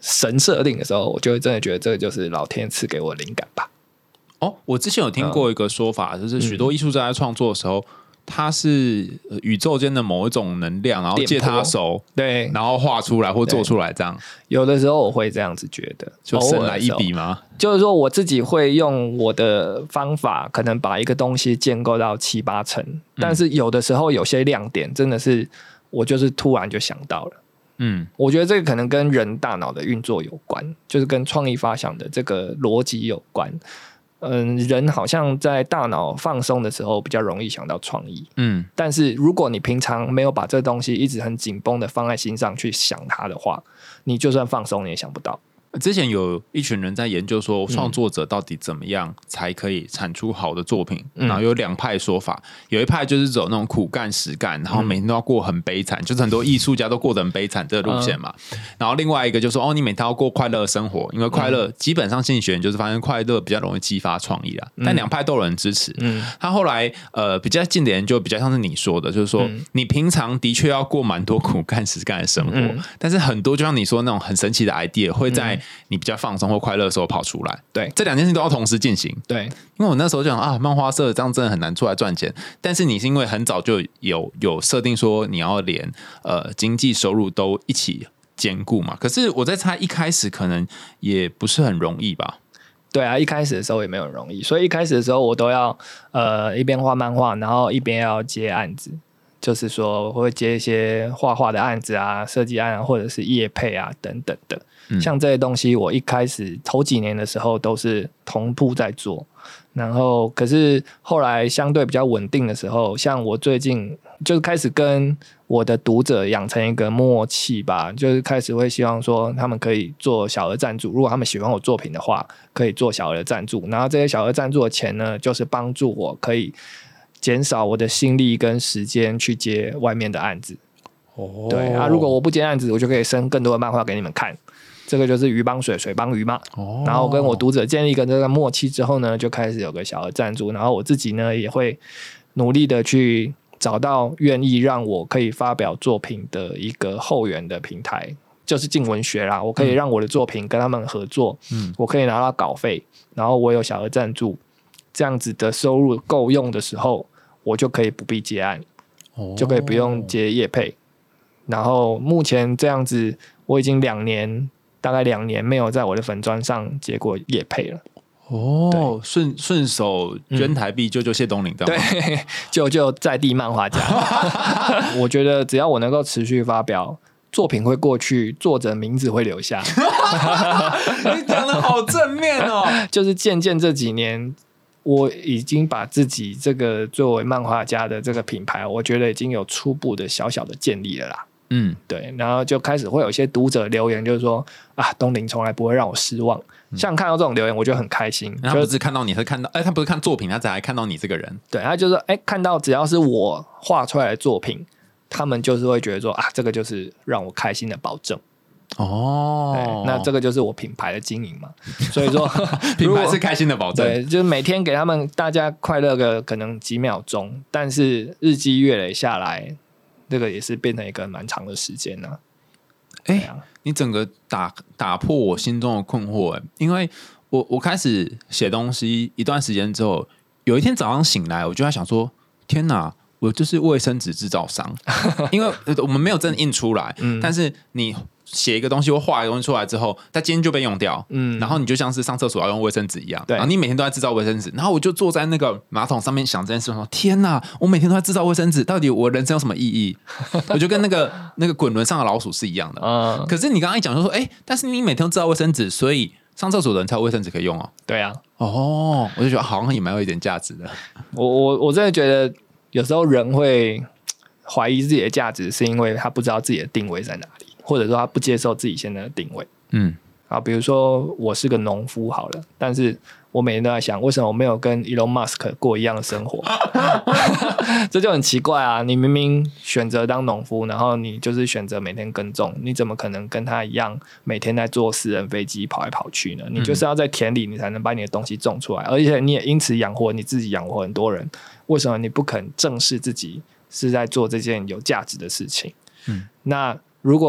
神设定的时候，我就会真的觉得这个就是老天赐给我的灵感吧。 哦，我之前有听过一个说法，嗯、就是许多艺术家在创作的时候。它是宇宙间的某一种能量，然后借他手， 对， 然后画出来或做出来，这样。 有的时候我会这样子觉得， 就神来一笔吗？ 就是说我自己会用我的方法，可能把一个东西建构到七八成，嗯、但是有的时候有些亮点真的是我就是突然就想到了。嗯，我觉得这个可能跟人大脑的运作有关，就是跟创意发想的这个逻辑有关。嗯，人好像在大脑放松的时候比较容易想到创意，嗯，但是如果你平常没有把这个东西一直很紧绷的放在心上去想它的话，你就算放松你也想不到。 之前有一群人在研究说创作者到底怎么样才可以产出好的作品、嗯、然后有两派说法，有一派就是走那种苦干实干，然后每天都要过很悲惨、嗯、就是很多艺术家都过得很悲惨这个路线嘛、嗯、然后另外一个就是说哦，你每天要过快乐的生活，因为快乐、嗯、基本上心理学就是发现快乐比较容易激发创意啦、嗯、但两派都有人支持、嗯、他后来呃比较近的研究比较像是你说的，就是说、嗯、你平常的确要过蛮多苦干实干的生活、嗯、但是很多就像你说那种很神奇的 idea 会在你比较放松或快乐的时候跑出来， 对， 这两件事情都要同时进行。 对， 因为我那时候就想啊，漫画社这样真的很难出来赚钱。但是你是因为很早就有有设定说你要连呃经济收入都一起兼顾嘛。可是我在猜一开始可能也不是很容易吧。 对啊，一开始的时候也没有很容易，所以一开始的时候我都要呃一边画漫画，然后一边要接案子。就是说我会接一些画画的案子啊，设计案啊，或者是业配啊等等的、嗯、像这些东西我一开始头几年的时候都是同步在做，然后可是后来相对比较稳定的时候，像我最近就是开始跟我的读者养成一个默契吧，就是开始会希望说他们可以做小额赞助，如果他们喜欢我作品的话可以做小额赞助，然后这些小额赞助的钱呢就是帮助我可以减少我的心力跟时间去接外面的案子。哦，对啊，如果我不接案子，我就可以生更多的漫画给你们看。这个就是鱼帮水，水帮鱼嘛。哦，然后跟我读者建立一个这个默契之后呢，就开始有个小额赞助，然后我自己呢也会努力的去找到愿意让我可以发表作品的一个后援的平台，就是静文学啦。我可以让我的作品跟他们合作，嗯，我可以拿到稿费，然后我有小额赞助，这样子的收入够用的时候，我就可以不必接案、哦、就可以不用接业配。然后目前这样子我已经两年大概两年没有在我的粉专上接过业配了。 哦，顺顺手捐台币救救谢东岭， 对，救救在地漫画家。我觉得只要我能够持续发表作品会过去，作者名字会留下。 你讲得好正面哦。 就是渐渐这几年我已经把自己这个作为漫画家的这个品牌，我觉得已经有初步的小小的建立了啦。嗯，对，然后就开始会有一些读者留言，就是说啊，东林从来不会让我失望。嗯、像看到这种留言，我就很开心。 他不是看到你，是看到，哎，他不是看作品，他才看到你这个人。 对，他就是哎，看到只要是我画出来的作品，他们就是会觉得说啊，这个就是让我开心的保证。哦，那这个就是我品牌的经营嘛，所以说品牌是开心的保证， 对，就是每天给他们大家快乐个可能几秒钟，但是日积月累下来，这个也是变成一个蛮长的时间呢、啊。 哎、欸啊，你整个打打破我心中的困惑、欸，因为我我开始写东西一段时间之后，有一天早上醒来，我就在想说，天哪！我就是卫生纸制造商，因为我们没有真的印出来，嗯、但是你写一个东西或画一个东西出来之后，它今天就被用掉，嗯，然后你就像是上厕所要用卫生纸一样，然后你每天都在制造卫生纸，然后我就坐在那个马桶上面想这件事，说天哪，我每天都在制造卫生纸，到底我人生有什么意义？我就跟那个那个滚轮上的老鼠是一样的。嗯、可是你刚刚一讲就说，哎、欸，但是你每天都制造卫生纸，所以上厕所的人才有卫生纸可以用哦。 对啊， 哦，我就觉得好像也蛮有一点价值的。 我我我真的觉得。有时候人会怀疑自己的价值，是因为他不知道自己的定位在哪里，或者说他不接受自己现在的定位。嗯，啊，比如说我是个农夫好了，但是我每天都在想，为什么我没有跟 Elon Musk 过一样的生活？这就很奇怪啊！你明明选择当农夫，然后你就是选择每天耕种，你怎么可能跟他一样每天在坐私人飞机跑来跑去呢？你就是要在田里，你才能把你的东西种出来，而且你也因此养活你自己，养活很多人。为什么你不肯正视自己是在做这件有价值的事情？嗯，那如果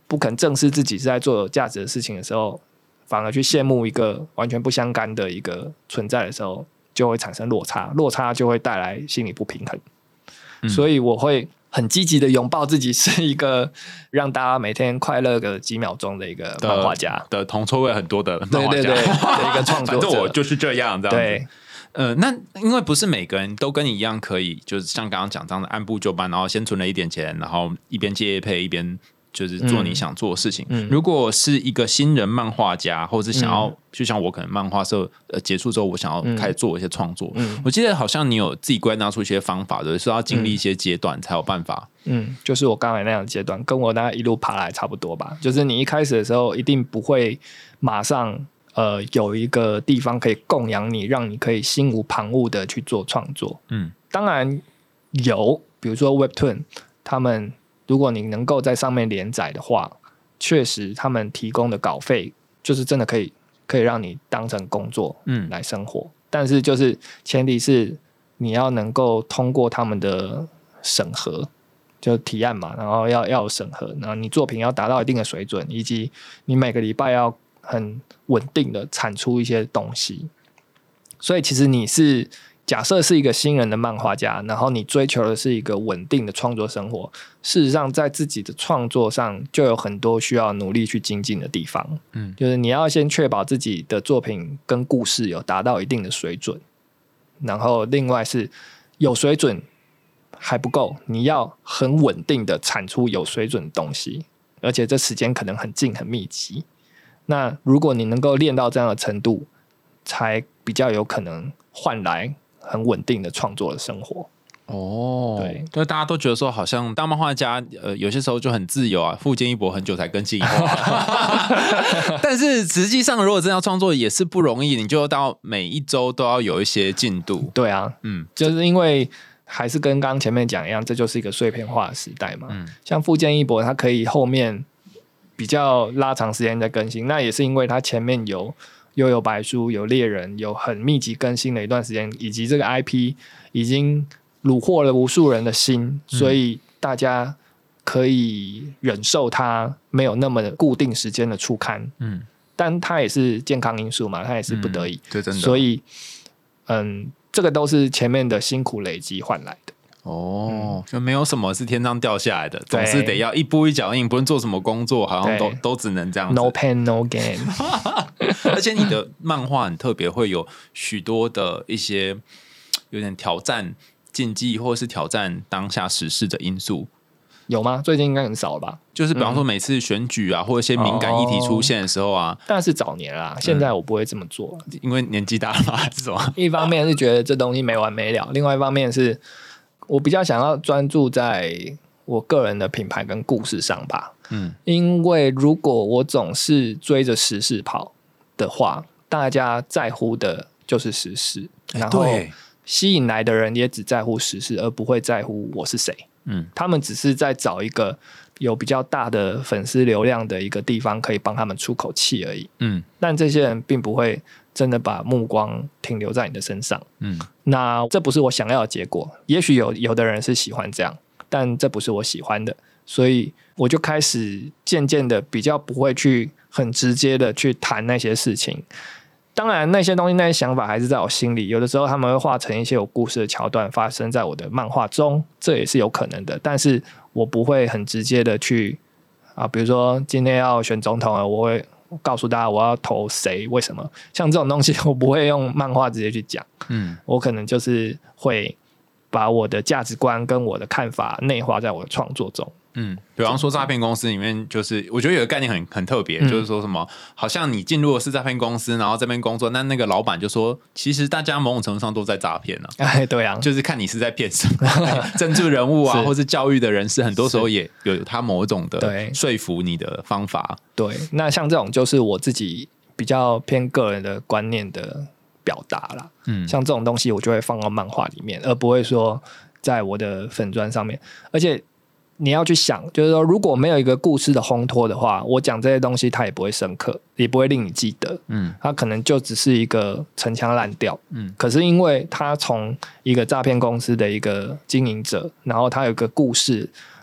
不肯正视自己是在做有价值的事情的时候，反而去羡慕一个完全不相干的一个存在的时候，就会产生落差，落差就会带来心理不平衡。嗯、所以我会很积极的拥抱自己是一个让大家每天快乐个几秒钟的一个漫画家的, 的同错位很多的漫画家， 对对对的一个创作者。 反正我就是这样，这样子。 对， 呃，那因为不是每个人都跟你一样可以，就是像刚刚讲这样的按部就班，然后先存了一点钱，然后一边接业配一边就是做你想做的事情。嗯嗯、如果是一个新人漫画家，或者是想要、嗯、就像我可能漫画社呃结束之后，我想要开始做一些创作、嗯，我记得好像你有自己归纳出一些方法，对，是要经历一些阶段才有办法。 嗯，就是我刚才那样的阶段，跟我大概一路爬来差不多吧。就是你一开始的时候，一定不会马上。呃，有一个地方可以供养你，让你可以心无旁骛的去做创作。嗯，当然有，比如说 Webtoon， 他们如果你能够在上面连载的话，确实他们提供的稿费就是真的可以可以让你当成工作嗯来生活、嗯。但是就是前提是你要能够通过他们的审核，就提案嘛，然后要要有审核，然后你作品要达到一定的水准，以及你每个礼拜要很稳定的产出一些东西。所以其实你是假设是一个新人的漫画家，然后你追求的是一个稳定的创作生活，事实上在自己的创作上就有很多需要努力去精进的地方。嗯，就是你要先确保自己的作品跟故事有达到一定的水准，然后另外是有水准还不够，你要很稳定的产出有水准的东西，而且这时间可能很近很密集。那如果你能够练到这样的程度，才比较有可能换来很稳定的创作的生活。 哦， 对， 就大家都觉得说，好像当漫画家，呃，有些时候就很自由啊，富坚义博很久才更新一话，但是实际上，如果真的要创作，也是不容易，你就到每一周都要有一些进度。 对啊，嗯，就是因为还是跟刚刚前面讲一样，这就是一个碎片化的时代嘛。嗯，像富坚义博，他可以后面比较拉长时间在更新，那也是因为他前面有幽游白书、有猎人，有很密集更新的一段时间，以及这个 I P 已经虏获了无数人的心，所以大家可以忍受它没有那么固定时间的出刊。嗯，但它也是健康因素嘛，它也是不得已。嗯， 对，真的。 所以，嗯，这个都是前面的辛苦累积换来的。 哦、嗯，就没有什么是天上掉下来的，总是得要一步一脚印，不论做什么工作，好像都都只能这样子。 No pain, no gain 。 而且你的漫画很特别，会有许多的一些有点挑战禁忌，或是挑战当下时事的因素。 有吗？最近应该很少了吧？ 就是比方说每次选举啊，嗯、或者一些敏感议题出现的时候啊， 但是早年啦，现在我不会这么做， 嗯、因为年纪大了嘛，还是什么？ 一方面是觉得这东西没完没了，另外一方面是我比较想要专注在我个人的品牌跟故事上吧。嗯，因为如果我总是追着时事跑的话，大家在乎的就是时事，然后吸引来的人也只在乎时事，而不会在乎我是谁。嗯，他们只是在找一个有比较大的粉丝流量的一个地方，可以帮他们出口气而已。嗯，但这些人并不会真的把目光停留在你的身上。嗯，那这不是我想要的结果。也许有有的人是喜欢这样，但这不是我喜欢的，所以我就开始渐渐的比较不会去很直接的去谈那些事情。当然那些东西那些想法还是在我心里，有的时候他们会画成一些有故事的桥段发生在我的漫画中，这也是有可能的，但是我不会很直接的去啊，比如说今天要选总统了，我会告诉大家我要投谁为什么，像这种东西我不会用漫画直接去讲。嗯，我可能就是会把我的价值观跟我的看法内化在我的创作中。 嗯，比方说诈骗公司里面，就是我觉得有个概念很很特别、嗯，就是说什么，好像你进入的是诈骗公司，然后这边工作，那那个老板就说，其实大家某种程度上都在诈骗啊。 哎，对啊， 就是看你是在骗什么，政治人物啊，或是教育的人士，很多时候也有他某种的说服你的方法。 对，那像这种就是我自己比较偏个人的观念的表达啦。嗯，像这种东西我就会放到漫画里面，而不会说在我的粉专上面，而且。你要去想，就是说，如果没有一个故事的烘托的话，我讲这些东西它也不会深刻，也不会令你记得。嗯，它可能就只是一个陈腔滥调。嗯，可是因为它从一个诈骗公司的一个经营者，然后他有一个故事，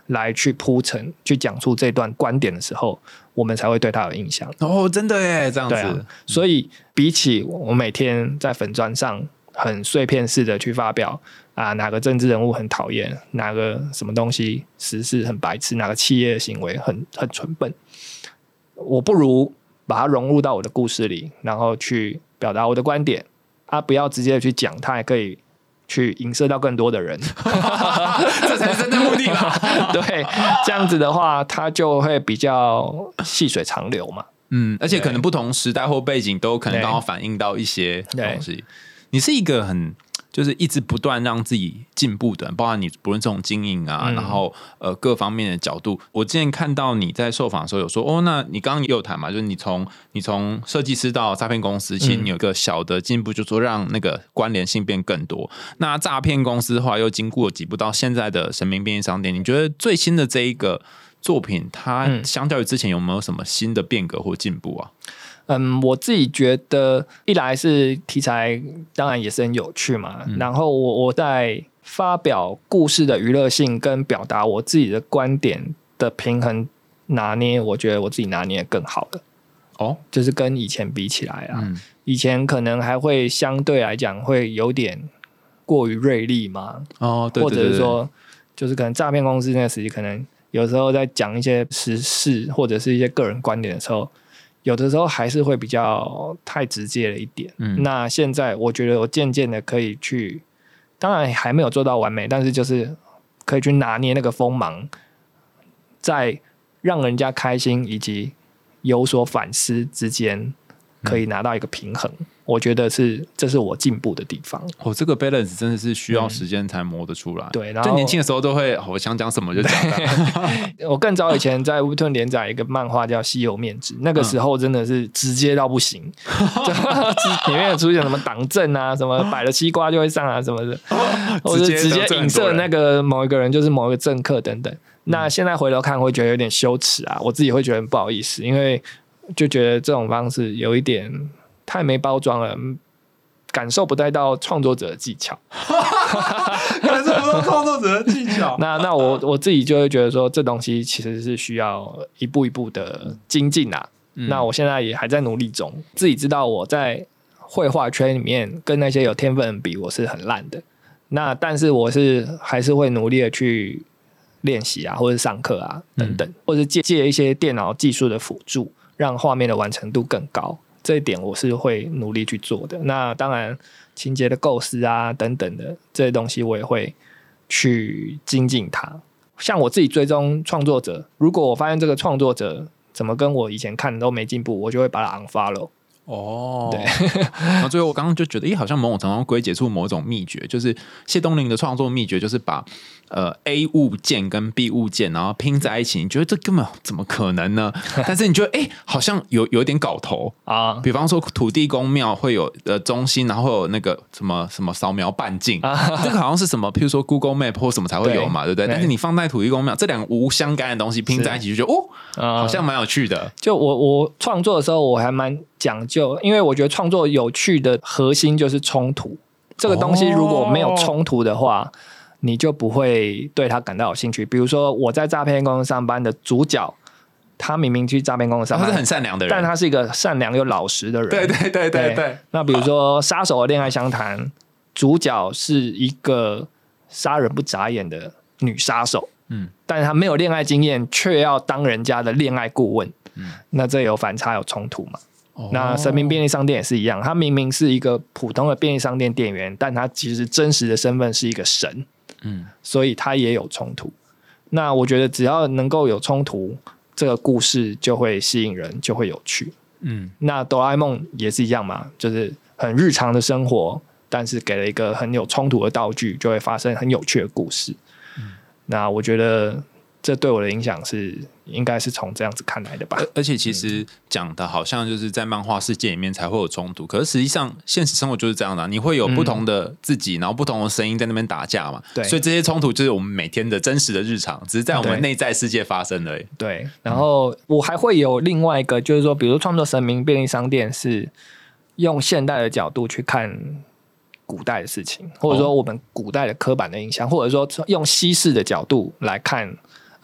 来去铺陈，去讲出这段观点的时候，我们才会对他有印象。 哦，真的耶，这样子。 啊、所以比起我每天在粉专上很碎片式的去发表啊，哪个政治人物很讨厌，哪个什么东西时事很白痴，哪个企业的行为很很蠢笨，我不如把它融入到我的故事里，然后去表达我的观点啊，不要直接去讲，它还可以去影射到更多的人这才是真的目的吧对，这样子的话它就会比较细水长流嘛。 嗯，而且可能不同时代或背景都可能刚好反映到一些东西。你是一个很就是一直不断让自己进步的人，包含你不论这种经营啊、嗯、然后呃各方面的角度。我之前看到你在受访的时候有说，哦，那你刚刚也有谈嘛，就是你从你从设计师到诈骗公司，其实你有一个小的进步，就是说让那个关联性变更多。那诈骗公司的话又经过几步到现在的神明便利商店，你觉得最新的这一个作品它相较于之前有没有什么新的变革或进步啊？ 嗯，我自己觉得一来是题材当然也是很有趣嘛、嗯、然后我我在发表故事的娱乐性跟表达我自己的观点的平衡拿捏，我觉得我自己拿捏得更好了。哦，就是跟以前比起来啊、嗯、以前可能还会相对来讲会有点过于锐利嘛。哦，对对对对，或者是说就是可能诈骗公司那个时期可能有时候在讲一些时事或者是一些个人观点的时候，有的时候还是会比较太直接了一点、嗯、那现在我觉得我渐渐的可以去，当然还没有做到完美，但是就是可以去拿捏那个锋芒，在让人家开心以及有所反思之间可以拿到一个平衡、嗯、我觉得是这是我进步的地方。 哦，这个 balance 真的是需要时间才磨得出来、嗯、 对，然后就年轻的时候都会、哦、我想讲什么就讲我更早以前在 Webtoon 连载一个漫画叫西游面子，那个时候真的是直接到不行、嗯、里面有出现什么党政啊，什么摆了西瓜就会上啊什么的，或者直接影射那个某一个人就是某一个政客等等、嗯、那现在回头看会觉得有点羞耻啊，我自己会觉得很不好意思，因为就觉得这种方式有一点太没包装了，感受不太到创作者的技巧感受不到创作者的技巧那那我我自己就会觉得说这东西其实是需要一步一步的精进啊、嗯、那我现在也还在努力中，自己知道我在绘画圈里面跟那些有天分的人比我是很烂的，那但是我是还是会努力的去练习啊，或者上课啊等等、嗯、或者借借一些电脑技术的辅助，让画面的完成度更高，这一点我是会努力去做的。那当然情节的构思啊等等的这些东西我也会去精进它。像我自己追踪创作者，如果我发现这个创作者怎么跟我以前看的都没进步，我就会把它 unfollow。哦，对， 然后最后我刚刚就觉得，咦，好像某种程度上归结出某种秘诀，就是谢东霖的创作秘诀，就是把呃 A 物件跟 B 物件然后拼在一起，你觉得这根本怎么可能呢？但是你觉得，哎，好像有有点搞头啊。比方说土地公庙会有呃中心，然后会有那个什么什么扫描半径，啊、这个好像是什么，譬如说 Google Map 或什么才会有嘛， 对, 对不对? 对，但是你放在土地公庙，这两个无相干的东西拼在一起，就觉得哦、呃，好像蛮有趣的。 就我我创作的时候，我还蛮讲究，因为我觉得创作有趣的核心就是冲突。这个东西如果没有冲突的话、哦、你就不会对它感到有兴趣。比如说我在诈骗公司上班的主角，他明明去诈骗公司上班， 他是很善良的人， 但他是一个善良又老实的人。 对对对对 对, 对。 那比如说杀手的恋爱相谈，主角是一个杀人不眨眼的女杀手，嗯，但是他没有恋爱经验，却要当人家的恋爱顾问，嗯，那这有反差有冲突嘛？哦、那神明便利商店也是一样，他明明是一个普通的便利商店店员，但他其实真实的身份是一个神，嗯，所以他也有冲突。那我觉得只要能够有冲突，这个故事就会吸引人，就会有趣。嗯，那哆啦 A 梦也是一样嘛，就是很日常的生活，但是给了一个很有冲突的道具，就会发生很有趣的故事。嗯，那我觉得这对我的影响是应该是从这样子看来的吧。 而且其实讲的好像就是在漫画世界里面才会有冲突，可是实际上现实生活就是这样的、啊、你会有不同的自己、嗯、然后不同的声音在那边打架嘛。对，所以这些冲突就是我们每天的真实的日常，只是在我们内在世界发生而已。 对，然后我还会有另外一个，就是说比如说创作神明便利商店是用现代的角度去看古代的事情，或者说我们古代的刻板的印象、哦、或者说用西式的角度来看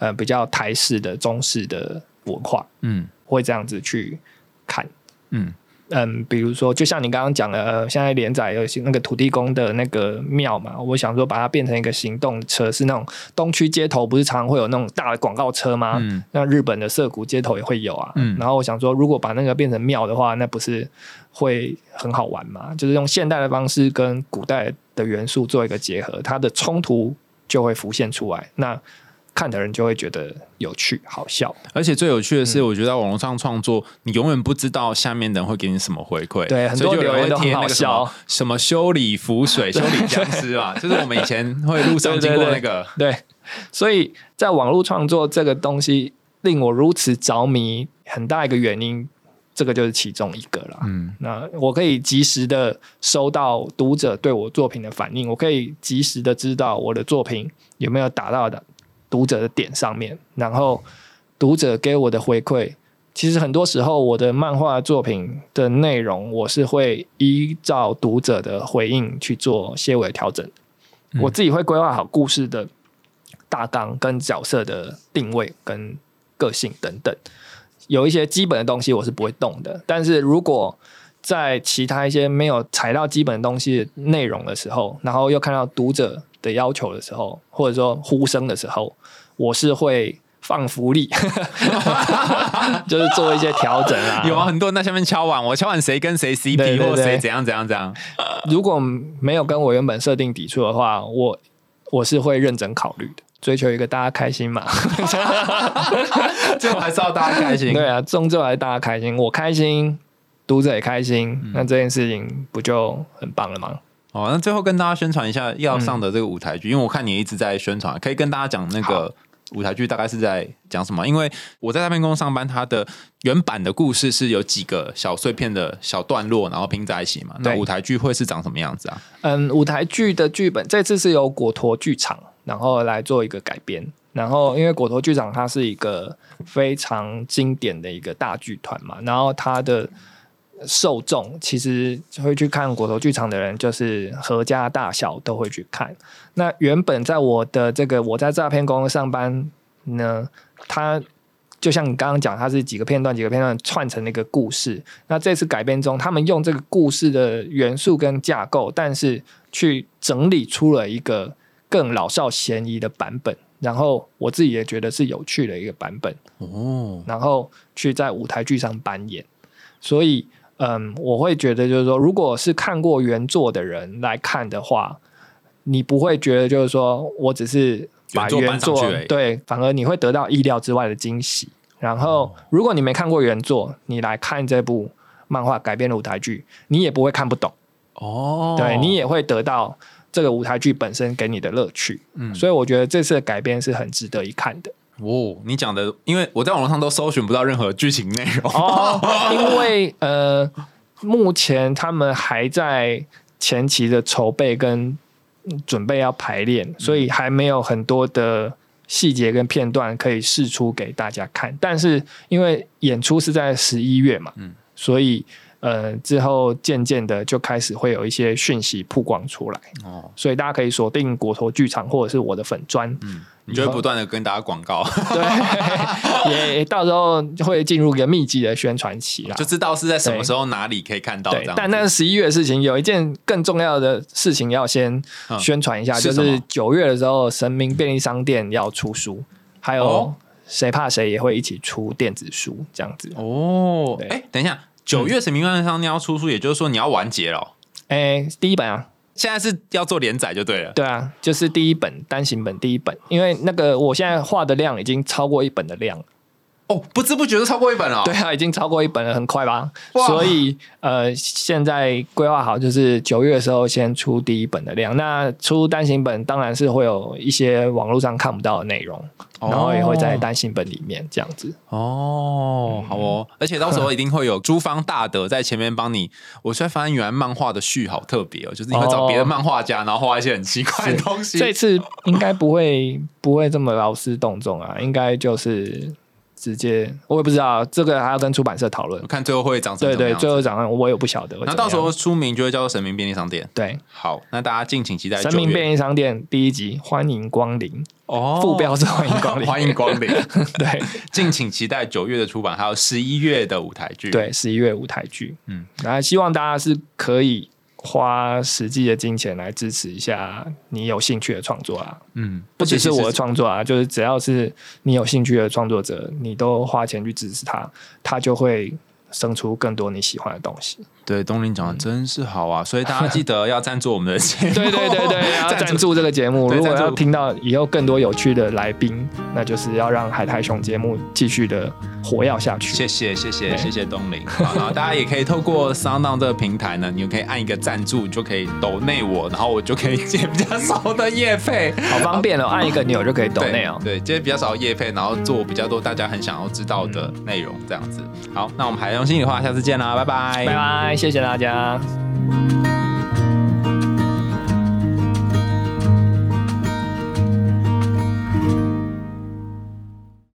呃比较台式的中式的文化，嗯，会这样子去看，嗯。嗯，比如说，就像你刚刚讲的，呃，现在连载有那个土地公的那个庙嘛，我想说把它变成一个行动车，是那种东区街头不是常常会有那种大的广告车吗？嗯，那日本的涩谷街头也会有啊。嗯，然后我想说，如果把那个变成庙的话，那不是会很好玩吗？就是用现代的方式跟古代的元素做一个结合，它的冲突就会浮现出来。那看的人就会觉得有趣好笑， 而且最有趣的是、嗯、我觉得在网络上创作你永远不知道下面的人会给你什么回馈， 对，很多留言都很好笑， 什么修理符水修理僵尸嘛就是我们以前会路上经过那个对, 对, 对，所以在网络创作这个东西令我如此着迷，很大一个原因这个就是其中一个啦。嗯，那我可以及时的收到读者对我作品的反应，我可以及时的知道我的作品有没有达到的读者的点上面，然后读者给我的回馈，其实很多时候我的漫画作品的内容我是会依照读者的回应去做些微调整、嗯、我自己会规划好故事的大纲跟角色的定位跟个性等等，有一些基本的东西我是不会动的，但是如果在其他一些没有踩到基本的东西的内容的时候，然后又看到读者的要求的时候，或者说呼声的时候，我是会放福利就是做一些调整啊。 有啊，很多人在下面敲碗，我敲碗谁跟谁 C P 对对对，或谁怎样怎样怎样。 如果没有跟我原本设定抵触的话，我我是会认真考虑的，追求一个大家开心嘛最后还是要大家开心。 对啊，终究还是大家开心，我开心读者也开心、嗯、那这件事情不就很棒了吗？ 哦，那最后跟大家宣传一下要上的这个舞台剧、嗯、因为我看你一直在宣传，可以跟大家讲那个舞台剧大概是在讲什么？因为我在大片公司上班，它的原版的故事是有几个小碎片的小段落，然后拼在一起嘛。那舞台剧会是长什么样子啊？ 嗯，舞台剧的剧本这次是由果陀剧场然后来做一个改编，然后因为果陀剧场它是一个非常经典的一个大剧团嘛，然后它的受众其实会去看果陀剧场的人就是合家大小都会去看。那原本在我的这个我在诈骗公司上班呢，它就像你刚刚讲，它是几个片段几个片段串成一个故事。那这次改编中他们用这个故事的元素跟架构，但是去整理出了一个更老少咸宜的版本，然后我自己也觉得是有趣的一个版本哦，然后去在舞台剧上扮演。所以嗯，我会觉得就是说，如果是看过原作的人来看的话，你不会觉得就是说我只是把原作对，反而你会得到意料之外的惊喜。然后，如果你没看过原作，你来看这部漫画改编的舞台剧，你也不会看不懂哦。对，你也会得到这个舞台剧本身给你的乐趣。嗯，所以我觉得这次的改编是很值得一看的。 哦，你讲的，因为我在网络上都搜寻不到任何剧情内容哦，因为呃，目前他们还在前期的筹备跟准备要排练，所以还没有很多的细节跟片段可以释出给大家看。但是因为演出是在十一月嘛，嗯，所以呃之后渐渐的就开始会有一些讯息曝光出来哦，所以大家可以锁定果陀剧场或者是我的粉专，嗯。 你就会不断的跟大家广告对，也到时候会进入一个密集的宣传期啦， 就知道是在什么时候哪里可以看到这样。 但那是十一月的事情，有一件更重要的事情要先宣传一下、嗯、是就是九月的时候神明便利商店要出书，还有谁怕谁也会一起出电子书这样子哦。 哎，等一下，九月神明便利商店要出书、嗯、也就是说你要完结了？ 哎，第一本啊， 现在是要做连载就对了。 对啊，就是第一本单行本第一本，因为那个我现在画的量已经超过一本的量了。 哦，不知不觉就超过一本了。 对啊，已经超过一本了，很快吧？所以呃，现在规划好就是九月的时候先出第一本的量。那出单行本当然是会有一些网络上看不到的内容，哦、然后也会在单行本里面这样子。 哦，嗯、好哦，而且到时候一定会有诸方大德在前面帮你。我现在发现原来漫画的序好特别哦，就是你会找别的漫画家，然后画一些很奇怪的东西。 这次应该不会不会这么劳师动众啊，应该就是。 直接，我也不知道这个还要跟出版社讨论。 我看最后会长成什么样子。 对对，最后长成我也不晓得。 那到时候书名就会叫做《神明便利商店》。 对， 好，那大家敬请期待。 神明便利商店第一集，欢迎光临。哦，副标是欢迎光临， 欢迎光临。 对， 敬请期待九月的出版，还有十一月的舞台剧。 对，十一月舞台剧。嗯，然后希望大家是可以花实际的金钱来支持一下你有兴趣的创作啊。嗯，不只是我的创作啊，就是只要是你有兴趣的创作者，你都花钱去支持他，他就会生出更多你喜欢的东西。 对，东林讲的真是好啊，所以大家记得要赞助我们的节目。 对对对对，要赞助这个节目。如果要听到以后更多有趣的来宾，那就是要让海苔熊节目继续的活跃下去。 谢谢谢谢谢谢东林。好，然后大家也可以透过 SoundOn 这个平台呢，你可以按一个赞助，就可以抖内我，然后我就可以接比较少的业配， 好方便哦！按一个钮就可以抖内哦。 对，接比较少的业配，然后做比较多大家很想要知道的内容，这样子。好，那我们海苔熊心里话，下次见啦，拜拜， 拜拜。谢谢大家。